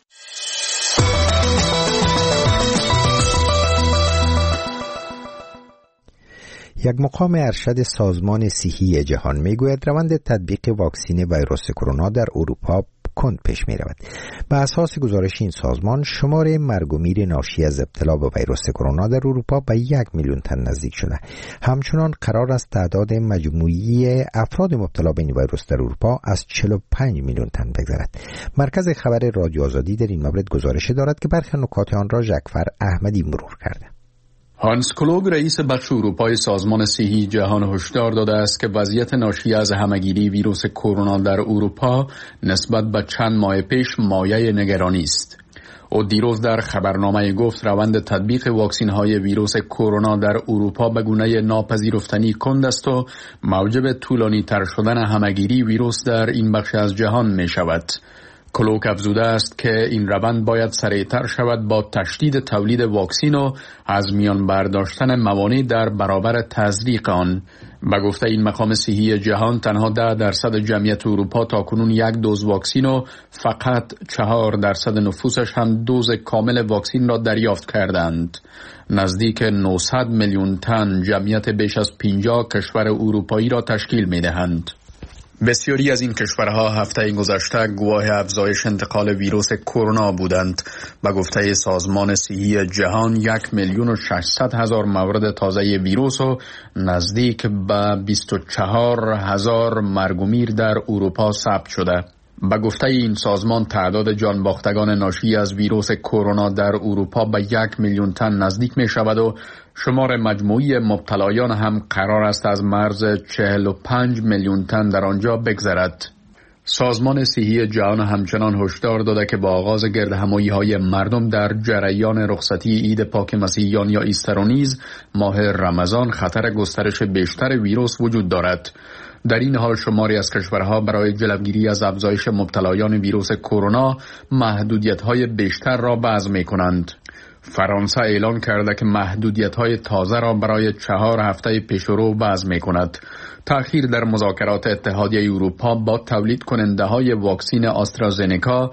[SPEAKER 1] یک مقام ارشد سازمان صحی جهان میگوید روند تطبیق واکسن ویروس کرونا در اروپا کند پیش می رود. به اساس گزارش این سازمان شمار مرگ و میر ناشی از ابتلا به ویروس کرونا در اروپا به یک میلیون تن نزدیک شده. همچنان قرار است تعداد مجموعی افراد مبتلا به این ویروس در اروپا از چهل و پنج میلیون تن بگذرد. مرکز خبر رادیو آزادی در این مورد گزارش دارد که برخی نکات آن را ژکفر احمدی مرور کرده.
[SPEAKER 8] هانس کلوگ رئیس بخش اروپای سازمان صحی جهان هشدار داده است که وضعیت ناشی از همهگیری ویروس کرونا در اروپا نسبت به چند ماه پیش مایه نگرانی است. او دیروز در خبرنامه گفت روند تطبیق واکسن های ویروس کرونا در اروپا به گونه ناپذیرفتنی کند است و موجب طولانی تر شدن همهگیری ویروس در این بخش از جهان می شود. کلوک افزوده است که این روند باید سریعتر شود با تشدید تولید واکسن و از میان برداشتن موانع در برابر تزریق آن. به گفته این مقام صحی جهان تنها ده درصد جمعیت اروپا تاکنون یک دوز واکسن و فقط چهار درصد نفوسش هم دوز کامل واکسن را دریافت کردند. نزدیک نهصد میلیون تن جمعیت بیش از پنجاه کشور اروپایی را تشکیل می دهند. بسیاری از این کشورها هفته گذشته گواه افزایش انتقال ویروس کرونا بودند. به گفته سازمان صحی جهان یک میلیون و ششصد هزار مورد تازه ویروس و نزدیک به بیست و چهار هزار مرگ و میر در اروپا ثبت شده. به گفته این سازمان تعداد جانباختگان ناشی از ویروس کرونا در اروپا به یک میلیون تن نزدیک می شود و شمار مجموعی مبتلایان هم قرار است از مرز چهل و پنج میلیون تن در آنجا بگذرد. سازمان صحی جهان همچنان هشدار داده که با آغاز گردهمایی های مردم در جریان رخصتی عید پاک مسیحیان یا ایستر و نیز ماه رمضان خطر گسترش بیشتر ویروس وجود دارد. در این حال شماری از کشورها برای جلوگیری از افزایش مبتلایان ویروس کرونا محدودیت‌های بیشتر را وضع می‌کنند. فرانسه اعلام کرده که محدودیت‌های تازه را برای چهار هفته پیشرو وضع می‌کند. تأخیر در مذاکرات اتحادیه اروپا با تولید کننده‌های واکسن آسترازنکا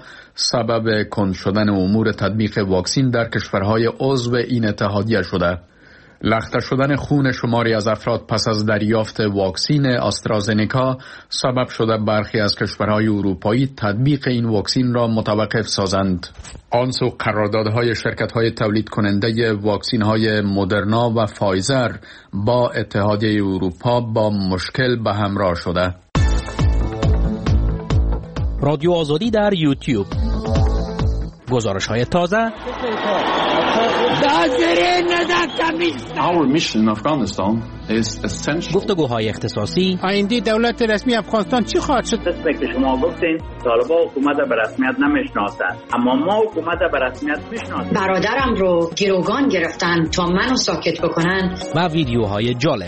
[SPEAKER 8] سبب کند شدن امور تطبیق واکسن در کشورهای عضو این اتحادیه شده. لخته شدن خون شماری از افراد پس از دریافت واکسن آسترازنکا سبب شده برخی از کشورهای اروپایی تطبیق این واکسن را متوقف سازند. آن سو قراردادهای شرکت‌های تولید کننده واکسن‌های مدرنا و فایزر با اتحادیه اروپا با مشکل به همراه شده.
[SPEAKER 22] رادیو آزادی در یوتیوب. گزارش‌های تازه
[SPEAKER 2] Our mission in Afghanistan is essential.
[SPEAKER 22] گفتگوهای اختصاصی.
[SPEAKER 14] آینده دولت رسمی افغانستان چی خواهد شد؟
[SPEAKER 3] مثل که شما گفتین طالبان حکومت به رسمیت نمیشناسند، اما ما حکومت به رسمیت میشناسیم.
[SPEAKER 4] برادرم رو گروگان گرفتن تا منو ساکت بکنن.
[SPEAKER 22] و ویدیوهای جالب.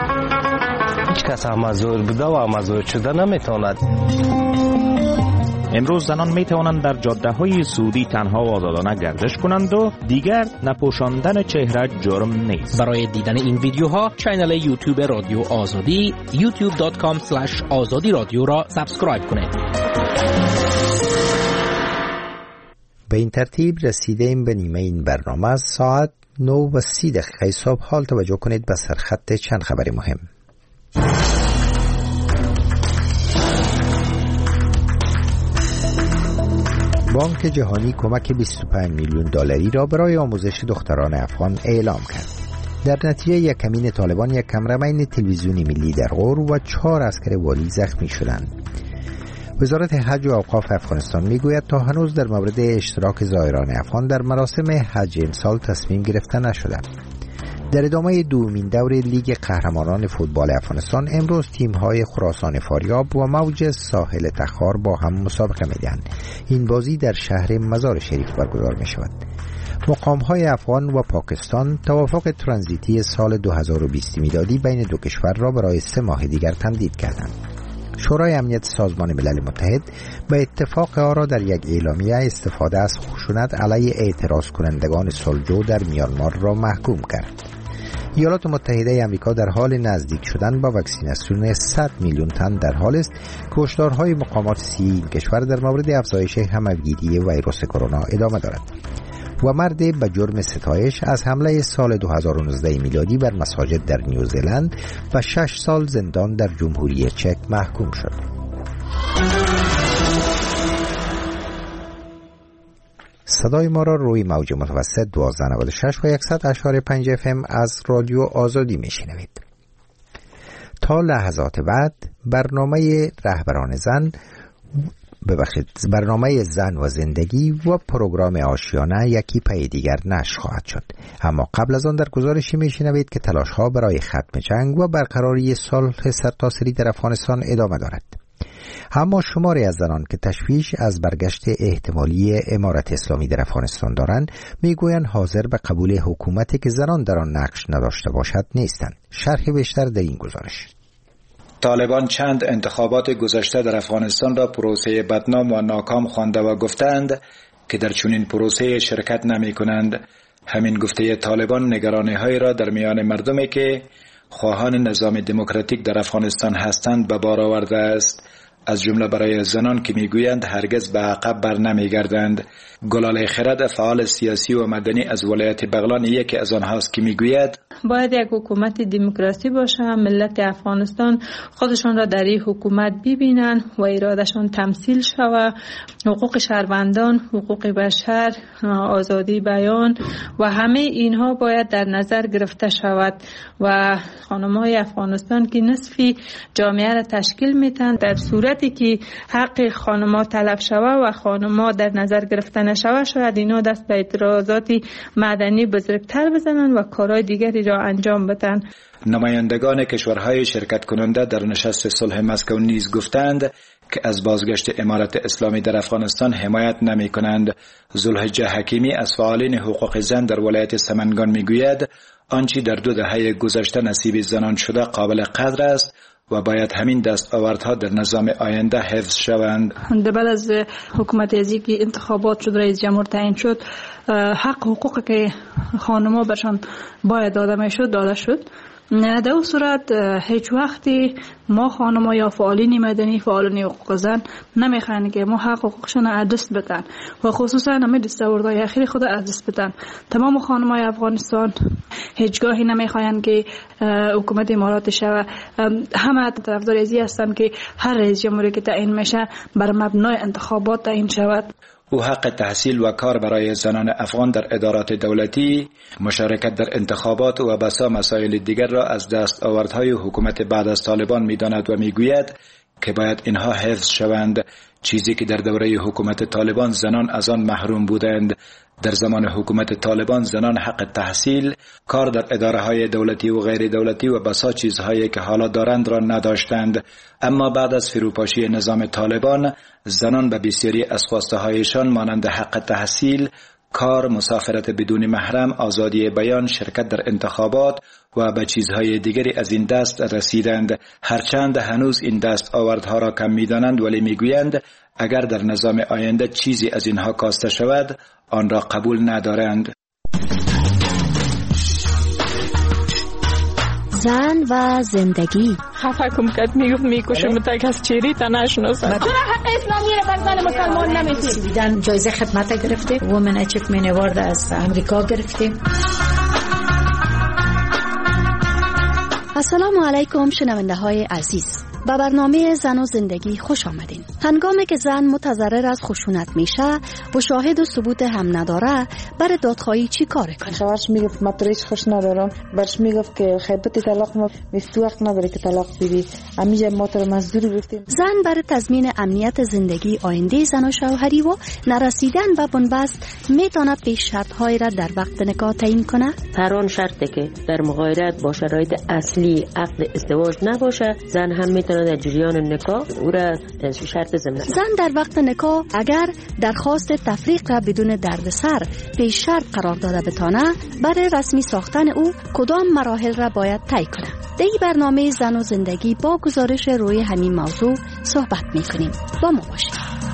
[SPEAKER 24] هیچ کس هم مزور بوده و مزور شده نمیتواند.
[SPEAKER 7] امروز زنان می توانند در جاده های سعودی تنها و آزادانه گردش کنند و دیگر نپوشاندن چهره جرم نیست.
[SPEAKER 22] برای دیدن این ویدیوها کانال یوتیوب رادیو آزادی یوتیوب دات کام اسلش آزادی رادیو را سابسکرایب کنید.
[SPEAKER 1] به این ترتیب رسیدیم به نیمه این برنامه. از ساعت نه و سی دقیقه صبح حال توجه کنید به سرخط چند خبر مهم. بانک جهانی کمک بیست و پنج میلیون دلاری را برای آموزش دختران افغان اعلام کرد. در نتیجه یک کمین طالبان یک کمربند تلویزیونی ملی در غور و چهار عسکر والی زخمی شدند. وزارت حج و اوقاف افغانستان میگوید تا هنوز در مورد اشتراک زائران افغان در مراسم حج امسال تصمیم گرفته نشده. در ادامه دومین دور لیگ قهرمانان فوتبال افغانستان امروز تیم‌های خراسان فاریاب و موج ساحل تخار با هم مسابقه می‌دهند. این بازی در شهر مزار شریف برگزار می‌شود. مقام‌های افغان و پاکستان توافق ترانزیتی سال دو هزار و بیست میلادی بین دو کشور را برای سه ماه دیگر تمدید کردند. شورای امنیت سازمان ملل متحد به اتفاق آن در یک اعلامیه استفاده از خشونت علیه اعتراض کنندگان صلحجو در میانمار را محکوم کرد. ایالات متحده آمریکا در حال نزدیک شدن با واکسیناسیون صد میلیون تن در حال است که هشدارهای مقامات صحی این کشور در مورد افزایش حملگیری ویروس کرونا ادامه دارد. و مرد به جرم ستایش از حمله سال دو هزار و نوزده میلادی بر مساجد در نیوزلند به شش سال زندان در جمهوری چک محکوم شد. صدای ما را روی موج متوسط دوازده نود و شش و صد و اشاره پنج اف ام از رادیو آزادی میشنوید. تا لحظات بعد برنامه رهبران زن ببخشید برنامه زن و زندگی و پروگرام آشیانه یکی پی دیگر نشر خواهد شد. اما قبل از آن در گزارشی میشنوید که تلاش‌ها برای ختم جنگ و برقراری صلح سرتاسری در افغانستان ادامه دارد. اما شماری از زنان که تشویش از برگشت احتمالی امارت اسلامی در افغانستان دارند میگویند حاضر به قبول حکومتی که زنان در آن نقش نداشته باشد نیستند. شرح بیشتر در این گزارش.
[SPEAKER 9] طالبان چند انتخابات گذشته در افغانستان را پروسه بدنام و ناکام خوانده و گفتند که در چنین پروسه شرکت نمی کنند. همین گفته طالبان نگرانی‌های را در میان مردمی که خواهان نظام دموکراتیک در افغانستان هستند به بار آورده است، از جمله برای زنان که میگویند هرگز به عقب بر نمیگردند. گلال خرد فعال سیاسی و مدنی از ولایت بغلان یکی از آنهاست که میگوید
[SPEAKER 10] باید یک حکومت دموکراسی باشه، ملت افغانستان خودشان را در این حکومت ببینن و ارادهشان تمثیل شود، حقوق شهروندان، حقوق بشر، آزادی بیان و همه اینها باید در نظر گرفته شود و خانم‌های افغانستان که نصفی جامعه را تشکیل میتن در صورتی که حق خانم‌ها طلب شود و خانم‌ها در نظر گرفته نشود شاید اینا دست به اعتراضات مدنی بزرگتر بزنن و کارهای دیگری را انجام بدن.
[SPEAKER 9] نمایندگان کشورهای شرکت کننده در نشست صلح مسکو نیز گفتند که از بازگشت امارت اسلامی در افغانستان حمایت نمی کنند. ذوالحجه حکیمی از فعالین حقوق زن در ولایت سمنگان می گوید آنچه در دو دهه گذشته نصیب زنان شده قابل قدر است و باید همین دستاوردها در نظام آینده حفظ شوند.
[SPEAKER 10] بعد از حکومت ازی که انتخابات شد، رئیس جمهور تعیین شد، حق حقوقی که خانم‌ها برشان باید داده میشد داده شد. در اون صورت هیچ وقتی ما خانم‌ها یا فعالین مدنی، فعالین حقوق زن نمیخواین که ما حق حقوقشون از دست بدن و خصوصا همه دستاوردهای اخیر خود از دست بدن. تمام خانم‌های افغانستان هیچگاهی نمیخواین که حکومت امارات شود. همه طرفدار ازی هستن که هر رئیس جمهوری که تعیین میشه بر مبنای انتخابات تعیین شود.
[SPEAKER 9] او حق تحصیل و کار برای زنان افغان در ادارات دولتی، مشارکت در انتخابات و بسا مسائل دیگر را از دستاوردهای حکومت بعد از طالبان می‌داند و می‌گوید که باید اینها حفظ شوند، چیزی که در دوره حکومت طالبان زنان از آن محروم بودند. در زمان حکومت طالبان زنان حق تحصیل، کار در اداره‌های دولتی و غیر دولتی و بسا چیزهایی که حالا دارند را نداشتند. اما بعد از فروپاشی نظام طالبان زنان به بسیاری از خواسته‌هایشان مانند حق تحصیل، کار، مسافرت بدون محرم، آزادی بیان، شرکت در انتخابات و به چیزهای دیگری از این دست رسیدند. هرچند هنوز این دست آوردها را کم می‌دانند ولی میگویند اگر در نظام آینده چیزی از اینها کاسته شود آن را قبول ندارند.
[SPEAKER 11] زن و زندگی.
[SPEAKER 13] خفه کم کد میگفت میکشه متک از چیری تا نشناسه.
[SPEAKER 15] چرا حق اسلامی رو بر زن مسلمان نمیتیم؟
[SPEAKER 4] دیدن جایزه خدمت گرفته، وومن اچیومنت اوارد از امریکا گرفته.
[SPEAKER 11] السلام علیکم شنونده های عزیز. به برنامه زن و زندگی خوش آمدین. هنگامی که زن متضرر از خشونت میشه و شاهد و ثبوت هم نداره، برای دادخواهی چی کار کنه؟
[SPEAKER 16] خواهرش میگفت من تو هیچ خوش ندارم، برش میگفت که خیبت طلاق ما میفتو حق نداره که طلاق بدی، امیجا ما تو مزدوری گفتیم.
[SPEAKER 11] زن برای تضمین امنیت زندگی آینده زن و شوهری و نرسیدن به بنبست میتونه پیش شرط‌هایی را در وقت نکاح تعیین کنه.
[SPEAKER 24] هر آن شرطی که در مغایرت با شرایط اصلی عقد ازدواج نباشه، زن هم میتونه در جریان نکاح او را شرط ضمن.
[SPEAKER 11] زن در وقت نکاح اگر درخواست تفریق را بدون دردسر پیش شرط قرار داده بتانه، برای رسمی ساختن او کدام مراحل را باید طی کنه. در این برنامه زن و زندگی با گزارش روی همین موضوع صحبت میکنیم. با ما باشید.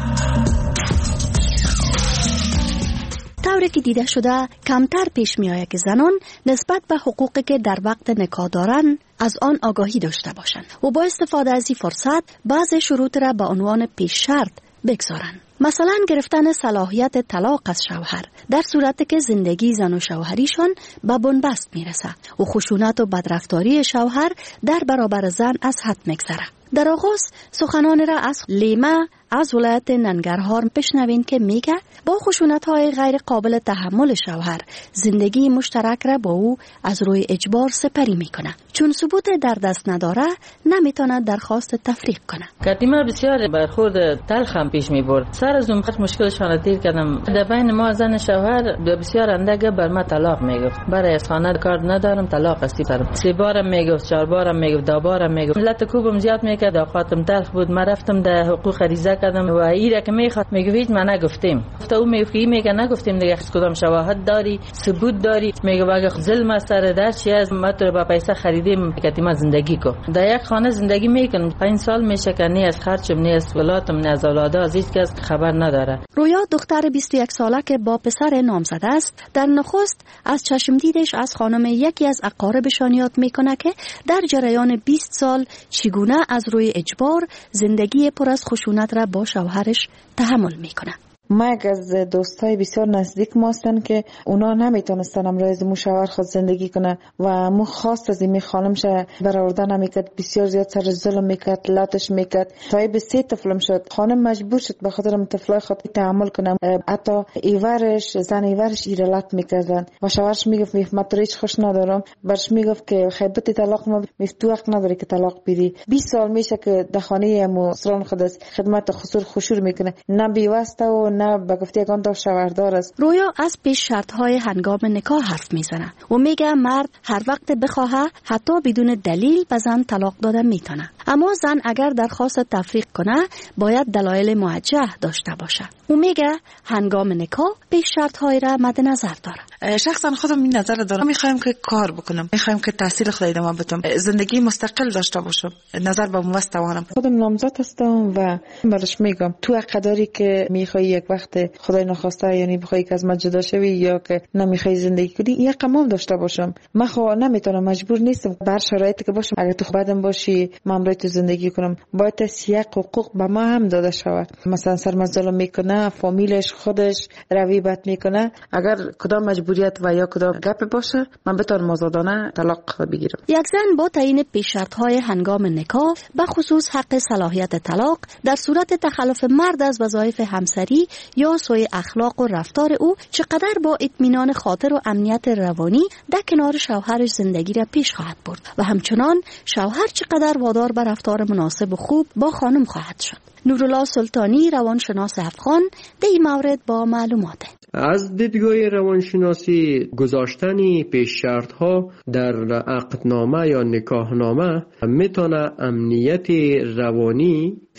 [SPEAKER 11] طوری که دیده شده کمتر پیش می آید که زنان نسبت به حقوقی که در وقت نکاح دارند از آن آگاهی داشته باشند و با استفاده از این فرصت بعض شروط را به عنوان پیش شرط بگذارند. مثلا گرفتن صلاحیت طلاق از شوهر در صورتی که زندگی زن و شوهریشان به بنبست میرسه و خشونت و بدرفتاری شوهر در برابر زن از حد میگذره. در آغاز سخنان را از لیمه از ولایت ننگرهار بشنوین که میگه با خشونت‌های غیر قابل تحمل شوهر زندگی مشترک را با او از روی اجبار سپری میکنه. چون ثبوت در دست نداره نمیتونه درخواست تفریق کنه.
[SPEAKER 25] قدیما بسیار برخورد تلخم پیش میبرد. سر از اون مشکلشان دیر کردم. در بین ما زن شوهر بسیار اندگه بر ما طلاق میگفت. برای از خانه کار ندارم طلاق استی برم. سه بارم میگفت، چهار بارم میگفت، دو بارم میگفت. ملت کوبم زیاد میکرد، اوقاتم تلخ بود. من رفتم در حقوق ریزه کردم و ایره که میخواد میگه هیچ من نگفتیم. گفت او میگه میگه نگفتیم دیگه. کدام شواهد داری؟ ثبوت داری؟ میگه اگه ظلم سر در چی از ما تو با پیسه خریدیم که ما زندگی کو. در یک خانه زندگی میکنم. پنج سال میشه که نه از خرچم نه از ولاتم نه از اولادا از هیچ کس خبر نداره.
[SPEAKER 11] رویا دختر بیست و یک ساله که با پسر نامزد است در نخست از چشم دیدش از خانم یکی از اقاربشان یاد میکنه که در جریان بیست سال چگونه از روی اجبار زندگی پر از خشونت را با شوهرش تحمل میکنه.
[SPEAKER 16] ما یک از دوستای بسیار نزدیک ما هستن که اونا نمیتونستن امروز مشاور خود زندگی کنه و مو خواست از این خانمشه برآورده نمیکرد، بسیار زیاد سر ظلم میکرد، لاتش میکرد. تا به سه طفلم شد. خانم مجبور شد به خاطر طفلای خود تحمل کنه. حتی ایورش زن ایورش ایرلات میکردن و شوهرش میگفت من تو هیچ خوش ندارم. برش میگفت که خیبت طلاق ما میفتو حق نداره که طلاق بدی. بیست سال میشه که در خانه مو سران خود از خدمت خصوص خشور میکنه. نه بیواسته و نه به گفته یکان دو شوهردار است.
[SPEAKER 11] رویا از پیش شرط‌های هنگام نکاح حرف میزنه و میگه مرد هر وقت بخواه حتی بدون دلیل به زن طلاق دادن میتونه. اما زن اگر درخواست تفریق کنه باید دلایل موجه داشته باشه. او میگه هنگام نکاح پیش شرط‌های را مد نظر داره.
[SPEAKER 16] شخصا خودم این نظر دارم. میخوایم که کار بکنم، میخوایم که تحصیل خود ادامه بدم، زندگی مستقل داشته باشم، نظر به موست توانم. خودم نامزد هستم و برش میگم تو حقداری که میخوای یک وقت خدای نخواسته یعنی بخوای که از من جدا شوی یا که نمیخوای زندگی کنی یک قمام داشته باشم. من خو نمیتونم، مجبور نیستم بر شرایطی که باشم. اگه تو خودم باشی من برای تو زندگی کنم باید تسیه حقوق به ما هم داده شود. مثلا سرمزدال میکنه، فامیلش خودش روی بد میکنه. اگر کدام مجبوریت و یا کدام گپ باشه من بتونم آزادانه طلاق بگیرم.
[SPEAKER 11] یک زن با تعیین پیش شرط‌های هنگام نکاح به خصوص حق صلاحیت طلاق در صورت تخلف مرد از وظایف همسری یا سوء اخلاق و رفتار او چقدر با اطمینان خاطر و امنیت روانی در کنار شوهرش زندگی را پیش خواهد برد و همچنان شوهر چقدر وادار به رفتار مناسب و خوب با خانم خواهد شد. نورالله سلطانی روانشناس افغان در این مورد با معلومات.
[SPEAKER 26] از دیدگاه روانشناسی گذاشتن پیش شرط ها در عقدنامه یا نکاحنامه میتونه امنیت روانی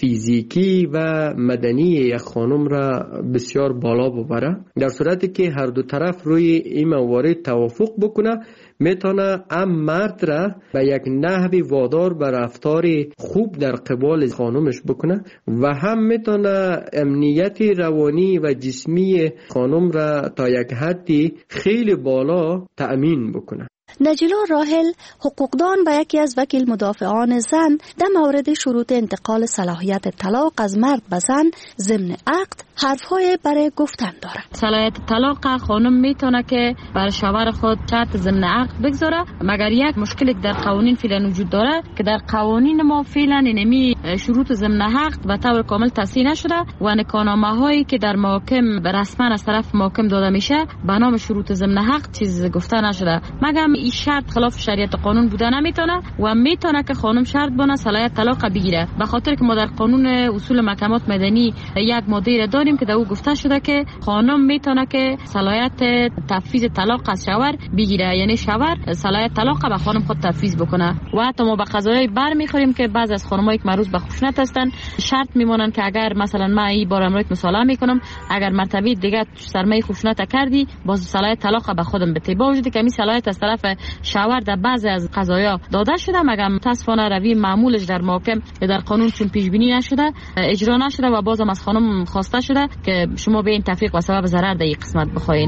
[SPEAKER 26] فیزیکی و مدنی یک خانم را بسیار بالا ببره. در صورتی که هر دو طرف روی این موارد توافق بکنه، میتونه هم مرد را به یک نحوی وادار به رفتار خوب در قبال خانمش بکنه و هم میتونه امنیت روانی و جسمی خانم را تا یک حدی خیلی بالا تأمین بکنه.
[SPEAKER 11] نجیلا راهل، حقوقدان و یکی از وکیل مدافعان زن، در مورد شروط انتقال صلاحیت طلاق از مرد به زن ضمن عقد حرفهای برای گفتن دارد.
[SPEAKER 5] صلاحیت طلاق خانم میتونه که بر شوهر خود شرط ضمن عقد بگذاره، مگر یک مشکلی در قوانین فعلا وجود داره که در قوانین ما فعلا اینمی شروط ضمن عقد به طور کامل تصحیح نشده و نکاحنامه هایی که در محاکم رسما از طرف محاکم داده میشه به نام شروط ضمن عقد چیز گفته نشده، مگر این شرط خلاف شریعت قانون بوده نمیتونه و میتونه که خانم شرط بونه صلاحیت طلاق بگیره، به خاطر که ما در قانون اصول محکمات مدنی یک ماده داریم که در او گفته شده که خانم میتونه که صلاحیت تفویض طلاق از شوهر بگیره، یعنی شوهر صلاحیت طلاق به خانم خود تفویض بکنه. و حتی ما به قضایی بر میخوریم که بعض از خانمایی که معروف به خشونت هستن شرط میمونن که اگر مثلا ما این بار امروز مصالحه میکنم، اگر مرتبه دیگه سرمه خشونت کردی باز صلاحیت طلاق به خودم بده، با وجودی که این صلاحیت از طرف شوهر در بعضی از قضایا داده شده، مگر متاسفانه روی معمولش در محاکم در قانون چون پیش بینی نشده، اجرا نشده و بازم از خانم خواسته شده که شما به این تفریق و سبب ضرر در این قسمت بخواین.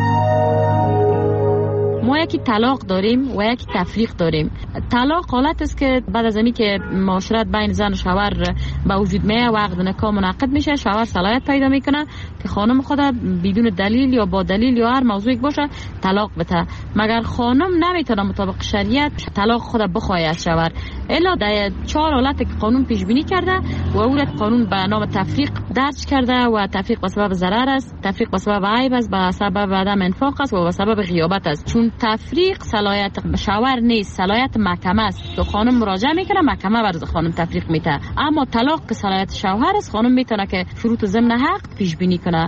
[SPEAKER 5] ما یکی طلاق داریم و یکی تفریق داریم. طلاق حالت است که بعد از اینکه که معاشرت بین زن و شوهر به وجود میاد و عقد نکاح منعقد میشه، شوهر صلاحیت پیدا میکنه که خانم خود بدون دلیل یا با دلیل یا هر موضوعی باشه طلاق بده، مگر خانم نمیتونه مطابق شریعت طلاق خود بخواه از شوهر، الا در چهار حالت که قانون پیش بینی کرده و اول قانون به نام تفریق درج کرده و تفریق به سبب ضرر است، تفریق به سبب عیب است، به سبب عدم انفاق است و به سبب غیابت است. چون تفریق صلاحیت شوهر نیست، صلاحیت محکمه است. تو خانم مراجعه میکنه، محکمه بر خانم تفریق میده. اما طلاق که صلاحیت شوهر است، خانم میتونه که شروط ضمن حق پیش بینی کنه.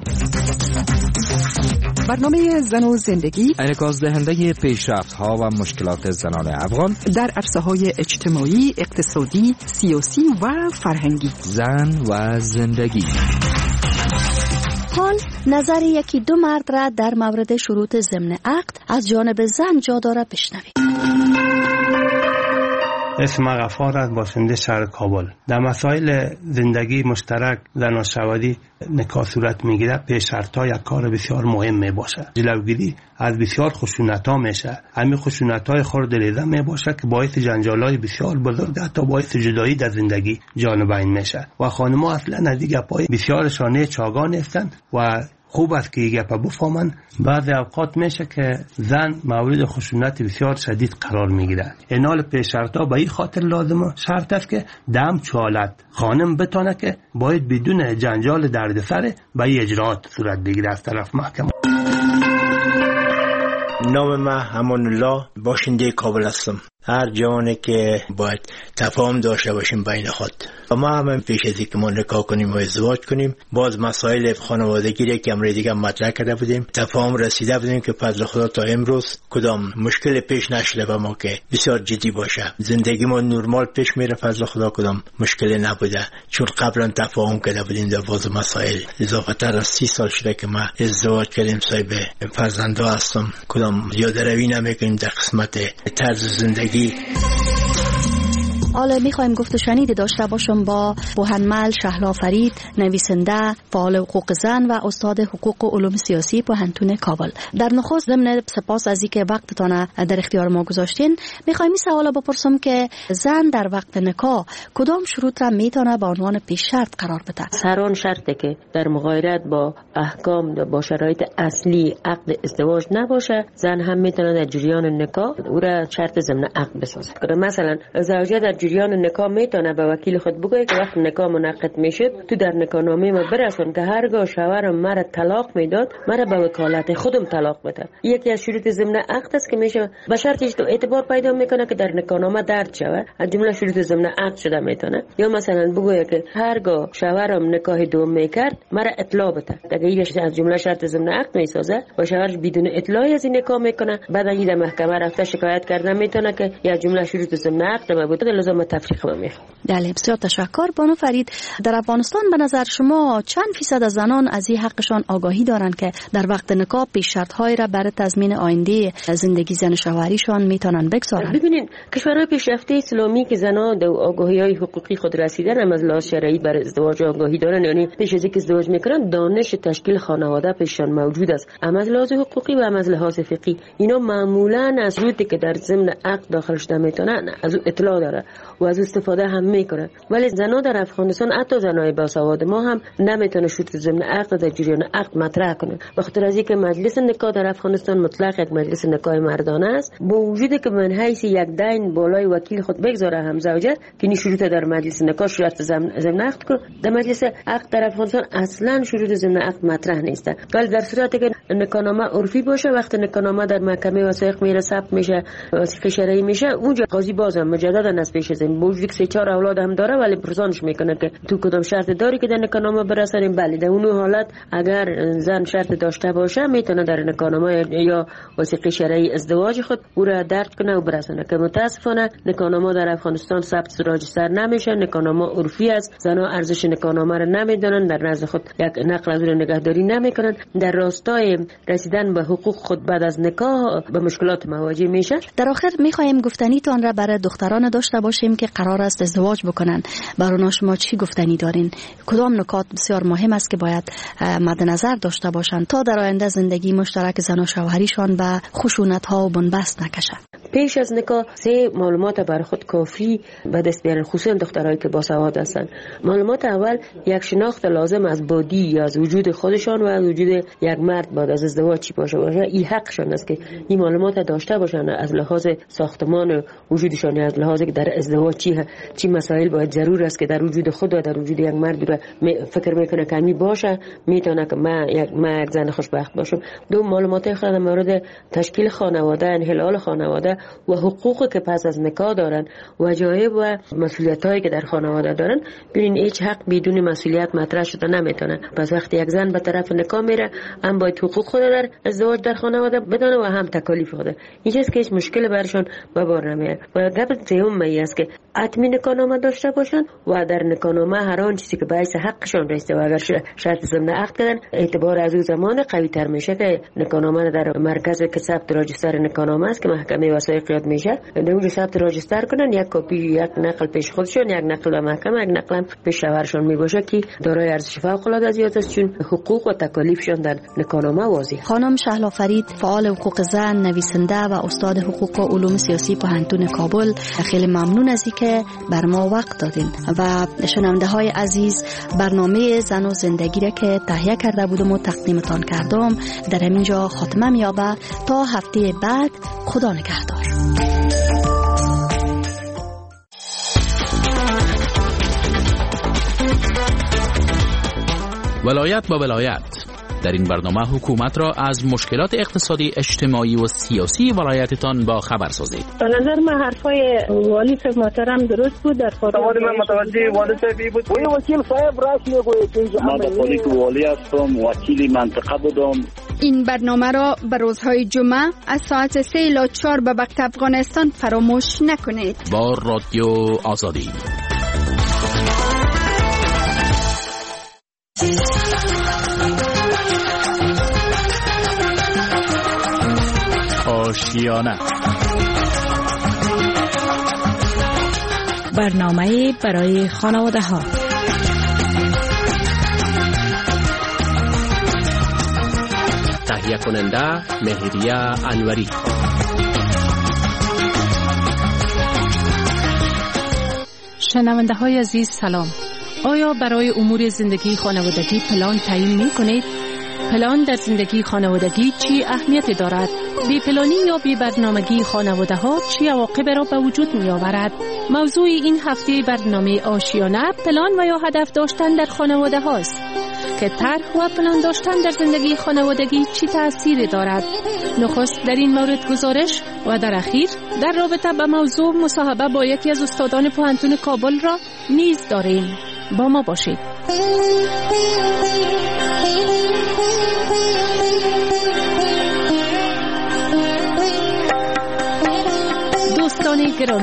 [SPEAKER 6] برنامه زن و زندگی
[SPEAKER 12] انعکاس دهنده پیشرفت ها و مشکلات زنان افغان
[SPEAKER 6] در عرصه های اجتماعی، اقتصادی، سیاسی و فرهنگی.
[SPEAKER 12] زن و زندگی.
[SPEAKER 11] حال نظر یکی دو مرد را در مورد شروط ضمن عقد از جانب زن جا داره بشنوید.
[SPEAKER 14] اسم غفار است، باشنده شهر کابل. در مسائل زندگی مشترک زن و شوهری نکاح صورت میگیره، پیش شرط‌ها یک کار بسیار مهم می باشه. جلوگیری از بسیار خشونت‌ها میشه. همین خشونت‌های خرد ریزه می باشه که باعث جنجال‌های بسیار بزرگ حتی باعث جدایی در زندگی جانبین میشه و خانم‌ها اصلا از دیگه پای بسیار شانه چاگان هستند و خوب است که گپ بفهمن. بعضی اوقات میشه که زن مورد خشونت بسیار شدید قرار میگیره. اینال پیش شرطا به این خاطر لازمه شرط است که دم چالت خانم بتونه که باید بدون جنجال دردسر به این اجراات صورت بگیره از طرف محکمه.
[SPEAKER 17] نام من امان الله، باشنده کابل هستم. هر جوانی که باید تفاهم داشته باشیم بین خود و ما هم پیش از اینکه ما نکاح کنیم و ازدواج کنیم باز مسائل خانوادگی را که امروز دیگه مطرح کرده بودیم، تفاهم رسیده بودیم که فضل خدا تا امروز کدام مشکل پیش نشده به ما که بسیار جدی باشه. زندگی ما نرمال پیش میره، فضل خدا کدام مشکلی نبوده، چون قبلا تفاهم کرده بودیم در باز مسائل. اضافه تر از سی سال شده که ما ازدواج کردیم، صاحب فرزنده هستم، کدام زیاده روی نمیکنیم در قسمت طرز زندگی.
[SPEAKER 11] حالا میخوایم گفت و شنید داشته باشم با بوهنمل شهلا فرید، نویسنده، فعال حقوق زن و استاد حقوق و علوم سیاسی پوهنتون کابل. در نخست ضمن سپاس از اینکه وقتتان در اختیار ما گذاشتین، میخوایم این سوال بپرسم که زن در وقت نکاح کدام شروط را میتونه به عنوان پیش شرط قرار بده؟
[SPEAKER 24] هر آن شرطی که در مغایرت با احکام با شرایط اصلی عقد ازدواج نباشه، زن هم میتونه در جریان نکاح او را شرط ضمن عقد بسازه. مثلا زوجه در جریان نکاح میتونه به وکیل خود بگه که وقت نکاح منعقد میشه تو در نکاحنامه ما برسون که هرگاه شوهرم مرا طلاق میداد مرا به وکالت خودم طلاق بده. یکی از شروط ضمن عقد است که میشه به شرطش تو اعتبار پیدا میکنه که در نکاحنامه درج شود، از جمله شروط ضمن عقد شده میتونه. یا مثلا بگه که هرگاه شوهرم نکاح دوم میکرد مرا اطلاع بده، اگه اینش از جمله شرط ضمن عقد میسازه و شوهر بدون اطلاعی از این نکاح میکنه، بعد اگه در محکمه رفته شکایت کردن میتونه که یا جمله شروط ضمن عقد بود. ما تفریق ما میخوام.
[SPEAKER 11] بله بسیار تشکر. بانو فرید، در افغانستان به نظر شما چند فیصد از زنان از این حقشان آگاهی دارند که در وقت نکاح پیش شرط‌هایی را برای تضمین آینده زندگی زن و شوهریشان میتونن بگذارند؟
[SPEAKER 24] ببینید کشورهای پیشرفته اسلامی که زنان در آگاهی‌های حقوقی خود رسیدن، هم از لحاظ شرعی بر ازدواج آگاهی دارن، یعنی پیش از اینکه ازدواج میکنن دانش تشکیل خانواده پیششان موجود است، هم از لحاظ حقوقی و هم از لحاظ فقهی. اینا معمولا از شروطی که در ضمن عقد داخل شده میتونن از اطلاع داره و از استفاده هم میکنه. ولی زنان در افغانستان، حتی زنای باسواد ما هم نمیتونه شروط ضمن عقد در جریان عقد مطرح کنه، به خاطر از اینکه مجلس نکاح در افغانستان مطلق یک مجلس نکاح مردانه است، با وجودی که من حیث یک دین بالای وکیل خود بگذاره هم زوجه که این شروط در مجلس نکاح شرط ضمن عقد کنه، در مجلس عقد در افغانستان اصلا شروط ضمن عقد مطرح نیست. ولی در صورتی که نکاحنامه عرفی باشه، وقت نکاحنامه در محکمه وثایق میره ثبت میشه، وثیقه شرعی میشه، اونجا قاضی بازم مجددا از پیش از این با وجودی که سه چهار اولاد هم داره ولی پرسانش میکنه که تو کدام شرط داری که در نکاحنامه برسونیم. بله در اون حالت اگر زن شرط داشته باشه میتونه در نکاحنامه یا وثیقه شرعی ازدواج خود او را درج کنه و برسونه، که متاسفانه نکاحنامه در افغانستان ثبت راجستر نمیشه. نکاحنامه عرفی است، زنها ارزش نکاحنامه را نمیدونن، در نزد خود یک نقل از اون نگهداری نمیکنن، در راستای رسیدن به حقوق خود بعد از نکاح به مشکلات مواجه میشه.
[SPEAKER 11] در آخر میخوایم گفتنیتان را برای دختران داشته باشیم که قرار است ازدواج بکنن. برای شما چی گفتنی دارین؟ کدام نکات بسیار مهم است که باید مد نظر داشته باشند تا در آینده زندگی مشترک زن و شوهریشان به خشونت ها و بنبست نکشد؟
[SPEAKER 24] پیش از نکاح سه معلومات بر خود کافی به دست بیارن، خصوصا دخترایی که باسواد هستند. معلومات اول یک شناخت لازم از بادی یا از وجود خودشان و از وجود یک مرد بعد از ازدواج چی باشه باشه. این حقشان است که این معلومات داشته باشن از لحاظ ساختمان وجودشان، از لحاظ که در ازدواج چی چی مسائل باید ضرور است که در وجود خود و در وجود یک مرد رو فکر میکنه که می باشه، میتونه که من یک من یک زن خوشبخت باشم. دو معلومات خود در مورد تشکیل خانواده، انحلال خانواده و حقوقی که پس از نکاح دارن، وجایب و مسئولیتایی که در خانواده دارن. ببین هیچ حق بدون مسئولیت مطرح شده نمیتونه. پس وقتی یک زن به طرف نکاح میره، هم باید حقوق خود در ازدواج در خانواده بدونه و هم تکالیف خود. این چیز که هیچ مشکل برشون به بار نمیاد. و گپ سوم می است که حتمی نکاحنامه داشته باشن و در نکاحنامه هر آن چیزی که باعث حقشون رسیده و اگر شرط ضمن عقد کردن، اعتبار از اون زمان قوی تر میشه که نکاحنامه در مرکز که ثبت راجستر نکاحنامه است که محکمه وثایق یاد میشه، در اونجا ثبت راجستر کنن، یک کپی یک نقل پیش خودشون، یک نقل به محکمه، یک نقل پیش شوهرشون میباشه که دارای ارزش فوق العاده زیاد است، چون حقوق و تکالیفشون در نکاحنامه واضحه.
[SPEAKER 11] خانم شهلا فرید، فعال حقوق زن، نویسنده و استاد حقوق و علوم سیاسی پوهنتون کابل، خیلی ممنون از اینکه بر ما وقت دادین و شنونده های عزیز برنامه زن و زندگی را که تهیه کرده بودم و تقدیمتان کردم در همینجا خاتمه می‌یابد. تا هفته بعد، خدا نگهدار.
[SPEAKER 8] ولایت با ولایت. در این برنامه حکومت را از مشکلات اقتصادی، اجتماعی و سیاسی ولایتتان با خبر سازید.
[SPEAKER 18] به نظر من حرفای والی صاحب محترم درست بود. در
[SPEAKER 19] سوال من متوجه والی صاحبی بود. وی وکیل صاحب راست میگوید که
[SPEAKER 3] ما در حالی که والی هستم، وکیل منطقه بودم.
[SPEAKER 20] این برنامه را به روزهای جمعه از ساعت سه الی چهار به وقت افغانستان فراموش نکنید.
[SPEAKER 8] با رادیو آزادی. آشیانه،
[SPEAKER 21] برنامه برای خانواده ها.
[SPEAKER 8] تهیه کننده مهریه انوری.
[SPEAKER 21] شنونده های عزیز سلام. آیا برای امور زندگی خانوادگی پلان تعیین می کنید؟ پلان در زندگی خانوادگی چی اهمیتی دارد؟ بی پلانی یا بی برنامگی خانواده ها چی عواقب را به وجود می آورد؟ موضوع این هفته برنامه آشیانه پلان و یا هدف داشتن در خانواده هاست که طرح و پلان داشتن در زندگی خانوادگی چی تأثیری دارد. نخست در این مورد گزارش و در اخیر در رابطه با موضوع مصاحبه با یکی از استادان پوهنتون کابل را نیز داریم. با ما باشید. دوستان گرامی،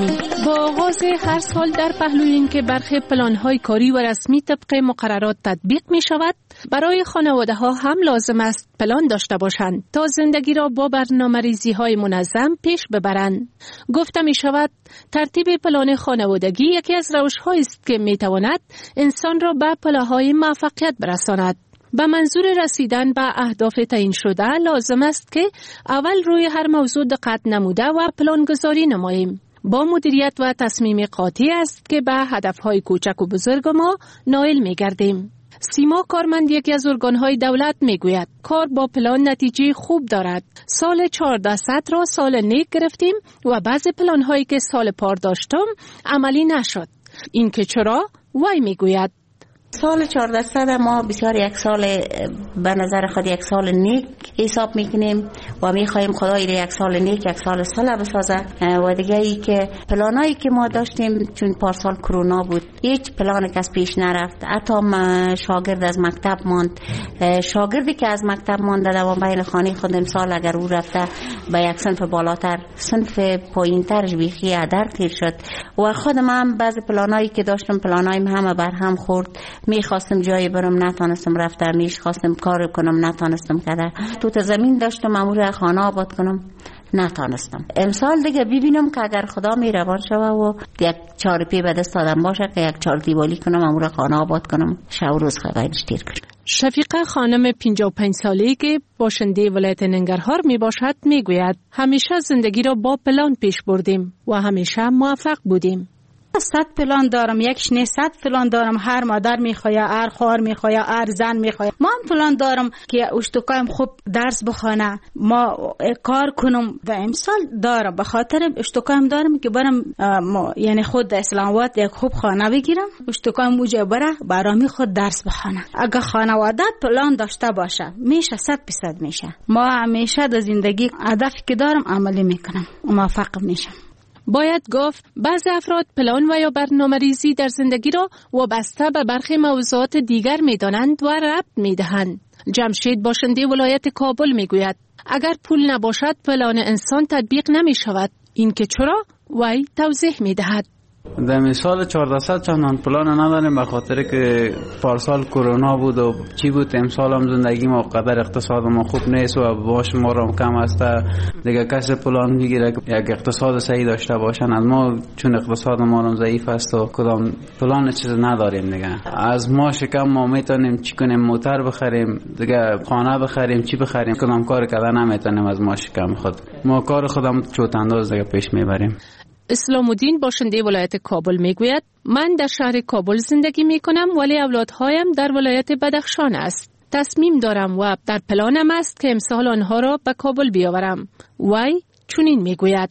[SPEAKER 21] با آغاز هر سال در پهلوی اینکه برخی پلان‌های کاری و رسمی طبق مقررات تطبیق می شود، برای خانواده ها هم لازم است پلان داشته باشند تا زندگی را با برنامه‌ریزی های منظم پیش ببرند. گفته می شود ترتیب پلان خانوادگی یکی از روش‌هایی است که می تواند انسان را به پله‌های موفقیت برساند. به منظور رسیدن به اهداف تعیین شده لازم است که اول روی هر موضوع دقت نموده و پلان‌گذاری نماییم. با مدیریت و تصمیم قاطع است که به هدفهای کوچک و بزرگ ما نائل می گردیم. سیما کارمند یکی از ارگانهای دولت می گوید کار با پلان نتیجه خوب دارد. سال چهاردهصد را سال نیک گرفتیم و بعضی پلانهایی که سال پار داشتم عملی نشد. این که چرا؟ وای می گوید
[SPEAKER 1] سال چهاردهصد ما بسیار یک سال به نظر خود یک سال نیک حساب میکنیم و میخواهیم خدای را یک سال نیک یک سال صلح بسازه. و دیگه ای که پلانایی که ما داشتیم چون پارسال کرونا بود هیچ پلان کس پیش نرفت. حتی شاگرد از مکتب ماند. شاگردی که از مکتب مانده در بین خانه خود امسال اگر او رفته به یک صنف بالاتر صنف پایینترش بیخی ادر گیر شد. و خودم هم بعضی پلانایی که داشتم پلانایم همه بر هم خورد. میخواستم جایی برم نتانستم رفتم، میخواستم کار کنم نتانستم کردم. تو زمین داشتم امور خانه آباد کنم نتانستم. امسال دیگه ببینم که اگر خدا میروان شوه و یک چار پی به دست آدم باشه که یک چار دیوالی کنم امور خانه آباد کنم شب و روز خیلیش تیر کنم.
[SPEAKER 21] شفیقه خانم پنجاه و پنج ساله‌ای که باشنده ولایت ننگرهار می باشد می گوید همیشه زندگی را با پلان پیش بردیم و همیشه موفق بودیم.
[SPEAKER 2] صد پلان دارم، یکش نه صد پلان دارم. هر مادر میخواد، هر خواهر میخواد، هر زن میخواد. ما هم پلان دارم که اشتکایم خوب درس بخونه، ما کار کنم. و امسال دارم به خاطر اشتکایم دارم که برم یعنی خود اسلام آباد یک خوب خانه بگیرم، اشتکایم موجه بره برامی خود درس بخونه. اگه خانواده پلان داشته باشه میشه صد درصد میشه. ما همیشه در زندگی هدفی که دارم عملی میکنم و موفق میشم.
[SPEAKER 21] باید گفت بعضی افراد پلان و یا برنامه ریزی در زندگی را وابسته به برخی موضوعات دیگر می دانند و ربط می دهند. جمشید باشنده ولایت کابل می گوید اگر پول نباشد پلان انسان تطبیق نمی شود. این که چرا؟ وی توضیح می دهد.
[SPEAKER 7] در مثال چهاردهصد چندان پلان نداریم به خاطر که پارسال کرونا بود و چی بود. امسال هم زندگی ما قدر اقتصاد ما خوب نیست و باش ما را کم است. دیگه کسی پلان میگیره یک اقتصاد صحیح داشته باشن. از ما چون اقتصاد ما هم ضعیف است و کدام پلان چیز نداریم. دیگه از ما شکم ما میتونیم چی کنیم، موتر بخریم، دیگه خانه بخریم، چی بخریم، کدام کار کردن نمیتونیم. از ما شکم خود ما کار خودم چوت انداز دیگه پیش میبریم.
[SPEAKER 21] اسلام الدین باشنده ولایت کابل میگوید من در شهر کابل زندگی میکنم ولی اولادهایم در ولایت بدخشان است. تصمیم دارم و در پلانم است که امسال آنها را به کابل بیاورم. وی چنین میگوید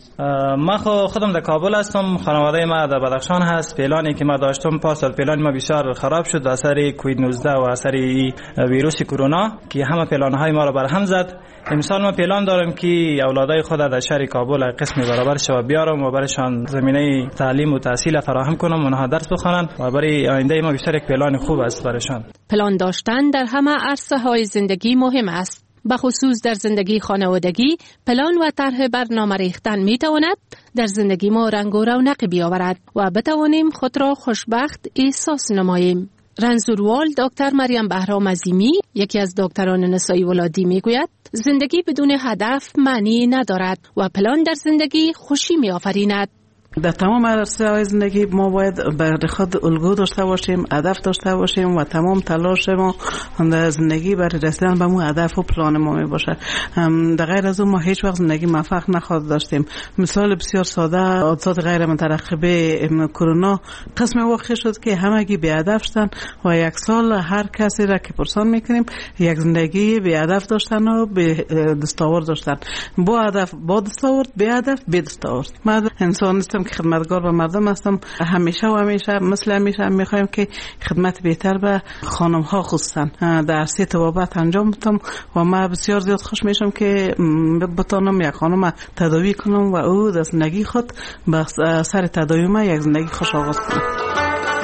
[SPEAKER 10] ما خودم در کابل هستم، خانواده ما در بدخشان هست. پلانی که ما داشتم پارسال پلان ما بسیار خراب شد اثر کووید نوزده و اثر ویروس کرونا که همه پلان‌های ما را برهم زد. امسال ما پلان دارم که اولادای خود در شهر کابل قسم برابر شو بیارم و برایشان زمینه تعلیم و تحصیل فراهم کنم، اونها درس بخوانند و برای آینده ما بسیار یک پلان خوب است برایشان.
[SPEAKER 21] پلان داشتن در همه عرصه‌های زندگی مهم است. به خصوص در زندگی خانوادگی پلان و طرح برنامه ریختن می تواند در زندگی ما رنگ و رونق بیاورد و بتوانیم خود را خوشبخت احساس نماییم. رنزوروال دکتر مریم بهرام عظیمی یکی از دکتران نسایی ولادی می گوید زندگی بدون هدف معنی ندارد و پلان در زندگی خوشی می آفریند.
[SPEAKER 22] در تمام عرصه‌های زندگی ما باید برای خود الگو داشته باشیم، هدف داشته باشیم و تمام تلاش ما در زندگی برای رسیدن به اون هدف و پلان ما می باشه. در غیر از اون ما هیچ وقت زندگی موفق نخواهد داشتیم. مثال بسیار ساده حادثات غیر مترقبه کرونا قسم واقع شد که همگی بی هدف شدن و یک سال هر کسی را که پرسان میکنیم یک زندگی بی هدف داشتن و بی دستاورد داشتن. با هدف با دستاورد، بی هدف بی دستاورد. من انسان هستم که خدمتگار به مردم هستم. همیشه و همیشه مثل همیشه میخوایم که خدمت بهتر به خانم ها خصوصا در عرصه طبابت انجام بدم و من بسیار زیاد خوش میشم که بتونم یک خانم تداوی کنم و او در زندگی خود به سر تداوی ما یک زندگی خوش آغاز کنم.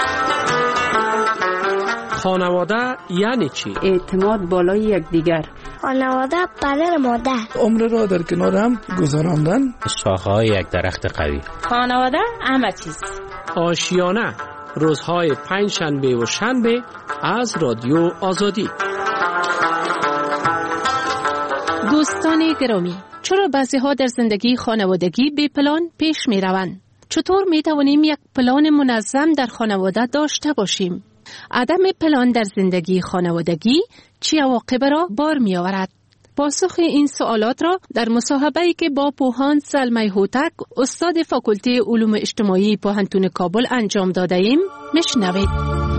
[SPEAKER 21] خانواده یعنی چی؟
[SPEAKER 23] اعتماد بالای یکدیگر
[SPEAKER 4] خانواده پدر مادر.
[SPEAKER 9] عمر را در کنار هم گذراندن.
[SPEAKER 8] شاخه‌های یک درخت قوی.
[SPEAKER 5] خانواده همه چیز.
[SPEAKER 13] آشیانه روزهای پنج شنبه و شنبه از رادیو آزادی.
[SPEAKER 21] دوستان گرامی، چرا بعضی ها در زندگی خانوادگی بی پلان پیش می روند؟ چطور می توانیم یک پلان منظم در خانواده داشته باشیم؟ عدم پلان در زندگی خانوادگی چه عواقب را بار می آورد؟ پاسخ این سوالات را در مصاحبه‌ای که با پوهاند سلمه هوتک، استاد فاکولته علوم اجتماعی پوهنتون کابل انجام داده ایم میشنوید.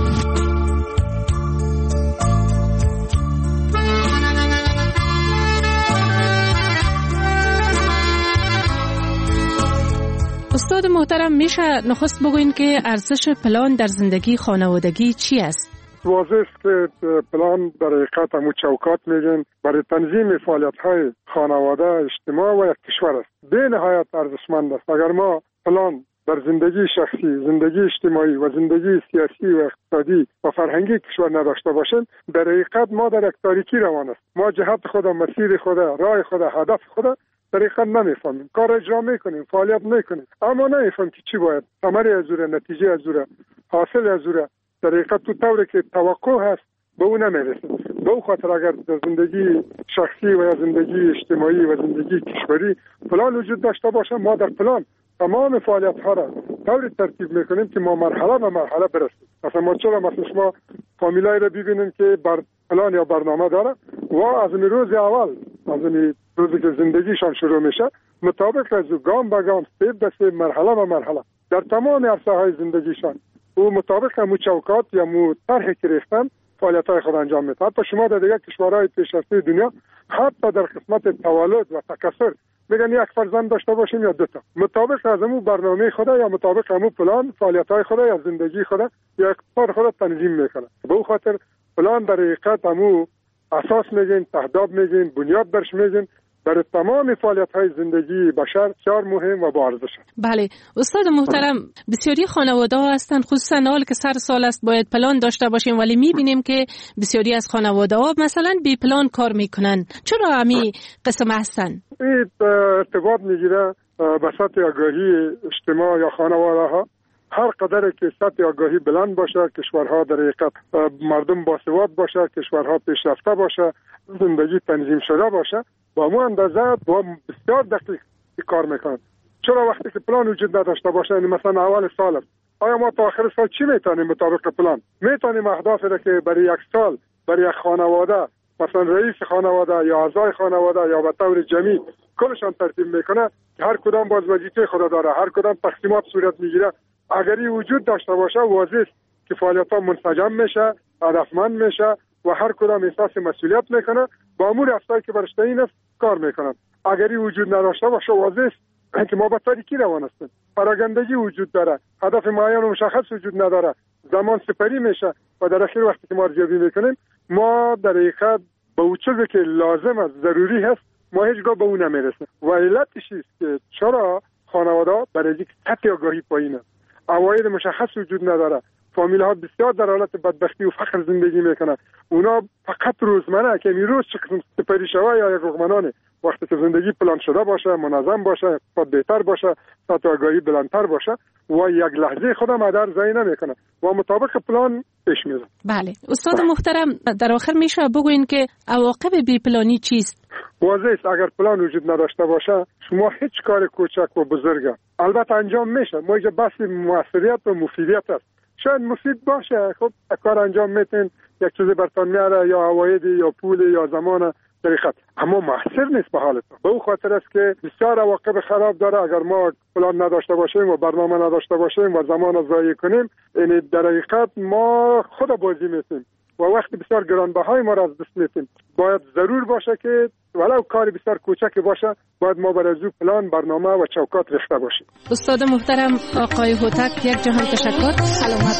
[SPEAKER 21] استاد محترم، میشه نخست بگوین که ارزش پلان در زندگی خانوادگی چی است؟
[SPEAKER 15] واضح است که پلان در حقیقت همون چوکات میگن برای تنظیم فعالیت‌های خانواده، اجتماع و یک کشور است. به نهایت ارزشمند است. اگر ما پلان در زندگی شخصی، زندگی اجتماعی و زندگی سیاسی و اقتصادی و فرهنگی کشور نداشته باشیم، در حقیقت ما در یک تاریکی روان است. ما جهت خود، مسیر خود، راه خود، هدف خود در حقیقت نمیفهمیم. کار اجرا میکنیم، فعالیت میکنیم، اما نمیفهمیم که چی باید، ثمره از اون، نتیجه از اون، حاصل از اون در حقیقت تو طوری که توقع هست به اون نمیرسیم. به اون خاطر اگر در زندگی شخصی و یا زندگی اجتماعی و زندگی کشوری پلان وجود داشته باشه، ما در پلان تمام فعالیت ها را طوری ترتیب میکنیم که ما مرحله به مرحله برسیم. مثلا ما چرا مثلا شما فامیلای را ببینیم که بر پلان یا برنامه داره و از این روز اول، از این روزی که زندگیشان شروع میشه، مطابق از گام به گام، استپ به استپ، مرحله به مرحله در تمام عرصه های زندگیشان و مطابق همون چوکات یا مو طرحی که ریختن فعالیت‌های خود انجام میده. حتی شما در دیگر کشورهای پیشرفته دنیا حتی در قسمت تولد و تکثر میگن یک فرزند داشته باشیم یا دو تا، مطابق از همون برنامه خود یا مطابق همون پلان فعالیت‌های خود یا زندگی خود یا اقتصاد خود تنظیم میکنه. به اون خاطر پلان در حقیقت همون اساس میگن، تهداب میگن، بنیاد برش میگن برای تمام فعالیت‌های زندگی بشر بسیار مهم و با ارزش است.
[SPEAKER 21] بله استاد محترم، بسیاری خانواده‌ها هستند، خصوصا حال که سر سال است باید پلان داشته باشیم، ولی می‌بینیم که بسیاری از خانواده‌ها مثلا بی پلان کار میکنن. چرا همین قسم هستن؟
[SPEAKER 15] این ارتباط میگیره به سطح آگاهی اجتماع یا خانواده‌ها. هر قدر که سطح آگاهی بلند باشه، کشورها در حقیقت مردم باسواد باشه، کشورها پیشرفته باشه، زندگی تنظیم شده باشه، با مو اندازه با بسیار دقیق کار میکنن. چرا وقتی که پلان وجود نداشته باشه، یعنی مثلا اول سال است، آیا ما تا آخر سال چی میتونیم مطابق پلان؟ میتونیم اهدافی را که برای یک سال برای یک خانواده، مثلا رئیس خانواده یا اعضای خانواده یا به طور جمعی کلشان ترتیب میکنه که هر کدام باز وظیفه خود داره، هر کدام تقسیمات صورت میگیره. اگر این وجود داشته باشه، واضح است که فعالیت‌ها منسجم میشه، هدفمند میشه و هر کدام احساس مسئولیت میکنه، با امور افسایی که برشته این است کار میکنن. اگر این وجود نداشته باشه، واضح است که ما به تاریکی روان هستیم. پراگندگی وجود داره، هدف معین و مشخص وجود نداره، زمان سپری میشه و در اخیر وقتی که ما ارزیابی میکنیم، ما در حقیقت به اون چیزی که لازم است، ضروری هست، ما هیچگاه به اون نمیرسیم. و علتش است که چرا خانواده برای یک سطح آگاهی پایین است، عواید مشخص وجود نداره، فامیل ها بسیار در حالت بدبختی و فقر زندگی میکنن. اونا فقط روزمره که می روز چه سپری شوه یا یک رقمنانه. وقتی که زندگی پلان شده باشه، منظم باشه، اقتصاد بهتر باشه، سطح آگاهی بلندتر باشه و یک لحظه خودم هدر ضایع نمیکنه و مطابق پلان پیش میره.
[SPEAKER 21] بله استاد محترم، در آخر میشه بگوین که عواقب بی پلانی چیست؟
[SPEAKER 15] واضح است اگر پلان وجود نداشته باشه، شما هیچ کار کوچک و بزرگ البته انجام میشه، ما اینجا بحث موثریت و مفیدیت است. شاید مفید باشه، خب کار انجام میتین، یک چیزی برتان میاره یا عواید یا پول یا زمان طریقت، اما موثر نیست به حالتون. به اون خاطر است که بسیار عواقب خراب داره اگر ما پلان نداشته باشیم و برنامه نداشته باشیم و زمان ضایع کنیم. یعنی در حقیقت ما خود بازی میتیم و وقت بسیار گرانبهای ما را از دست میتیم. باید ضرور باشه که ولو کار بسیار کوچک باشه، باید ما برای زو پلان، برنامه و چوکات ریخته باشیم.
[SPEAKER 21] استاد محترم آقای هوتک، یک جهان تشکر. سلامت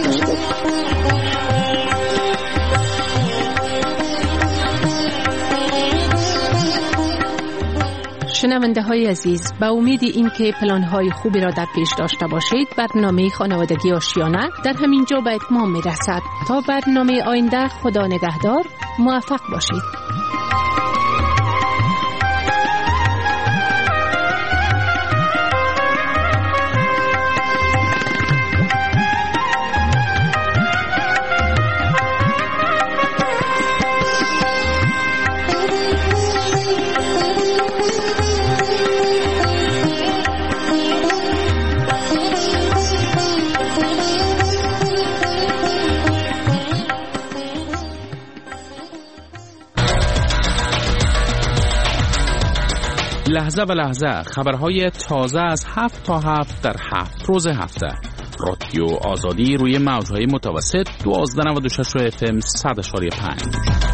[SPEAKER 21] باشید. شنونده های عزیز، با امید این که پلان های خوبی را در پیش داشته باشید، برنامه خانوادگی آشیانه در همین جا به اتمام می رسد. تا برنامه آینده، خدا نگهدار، موفق باشید.
[SPEAKER 8] لحظه به لحظه خبرهای تازه از هفت تا هفت در هفت روز هفته. رادیو آزادی روی موجهای متوسط دوازده نود و شش اف ام صد و پنج.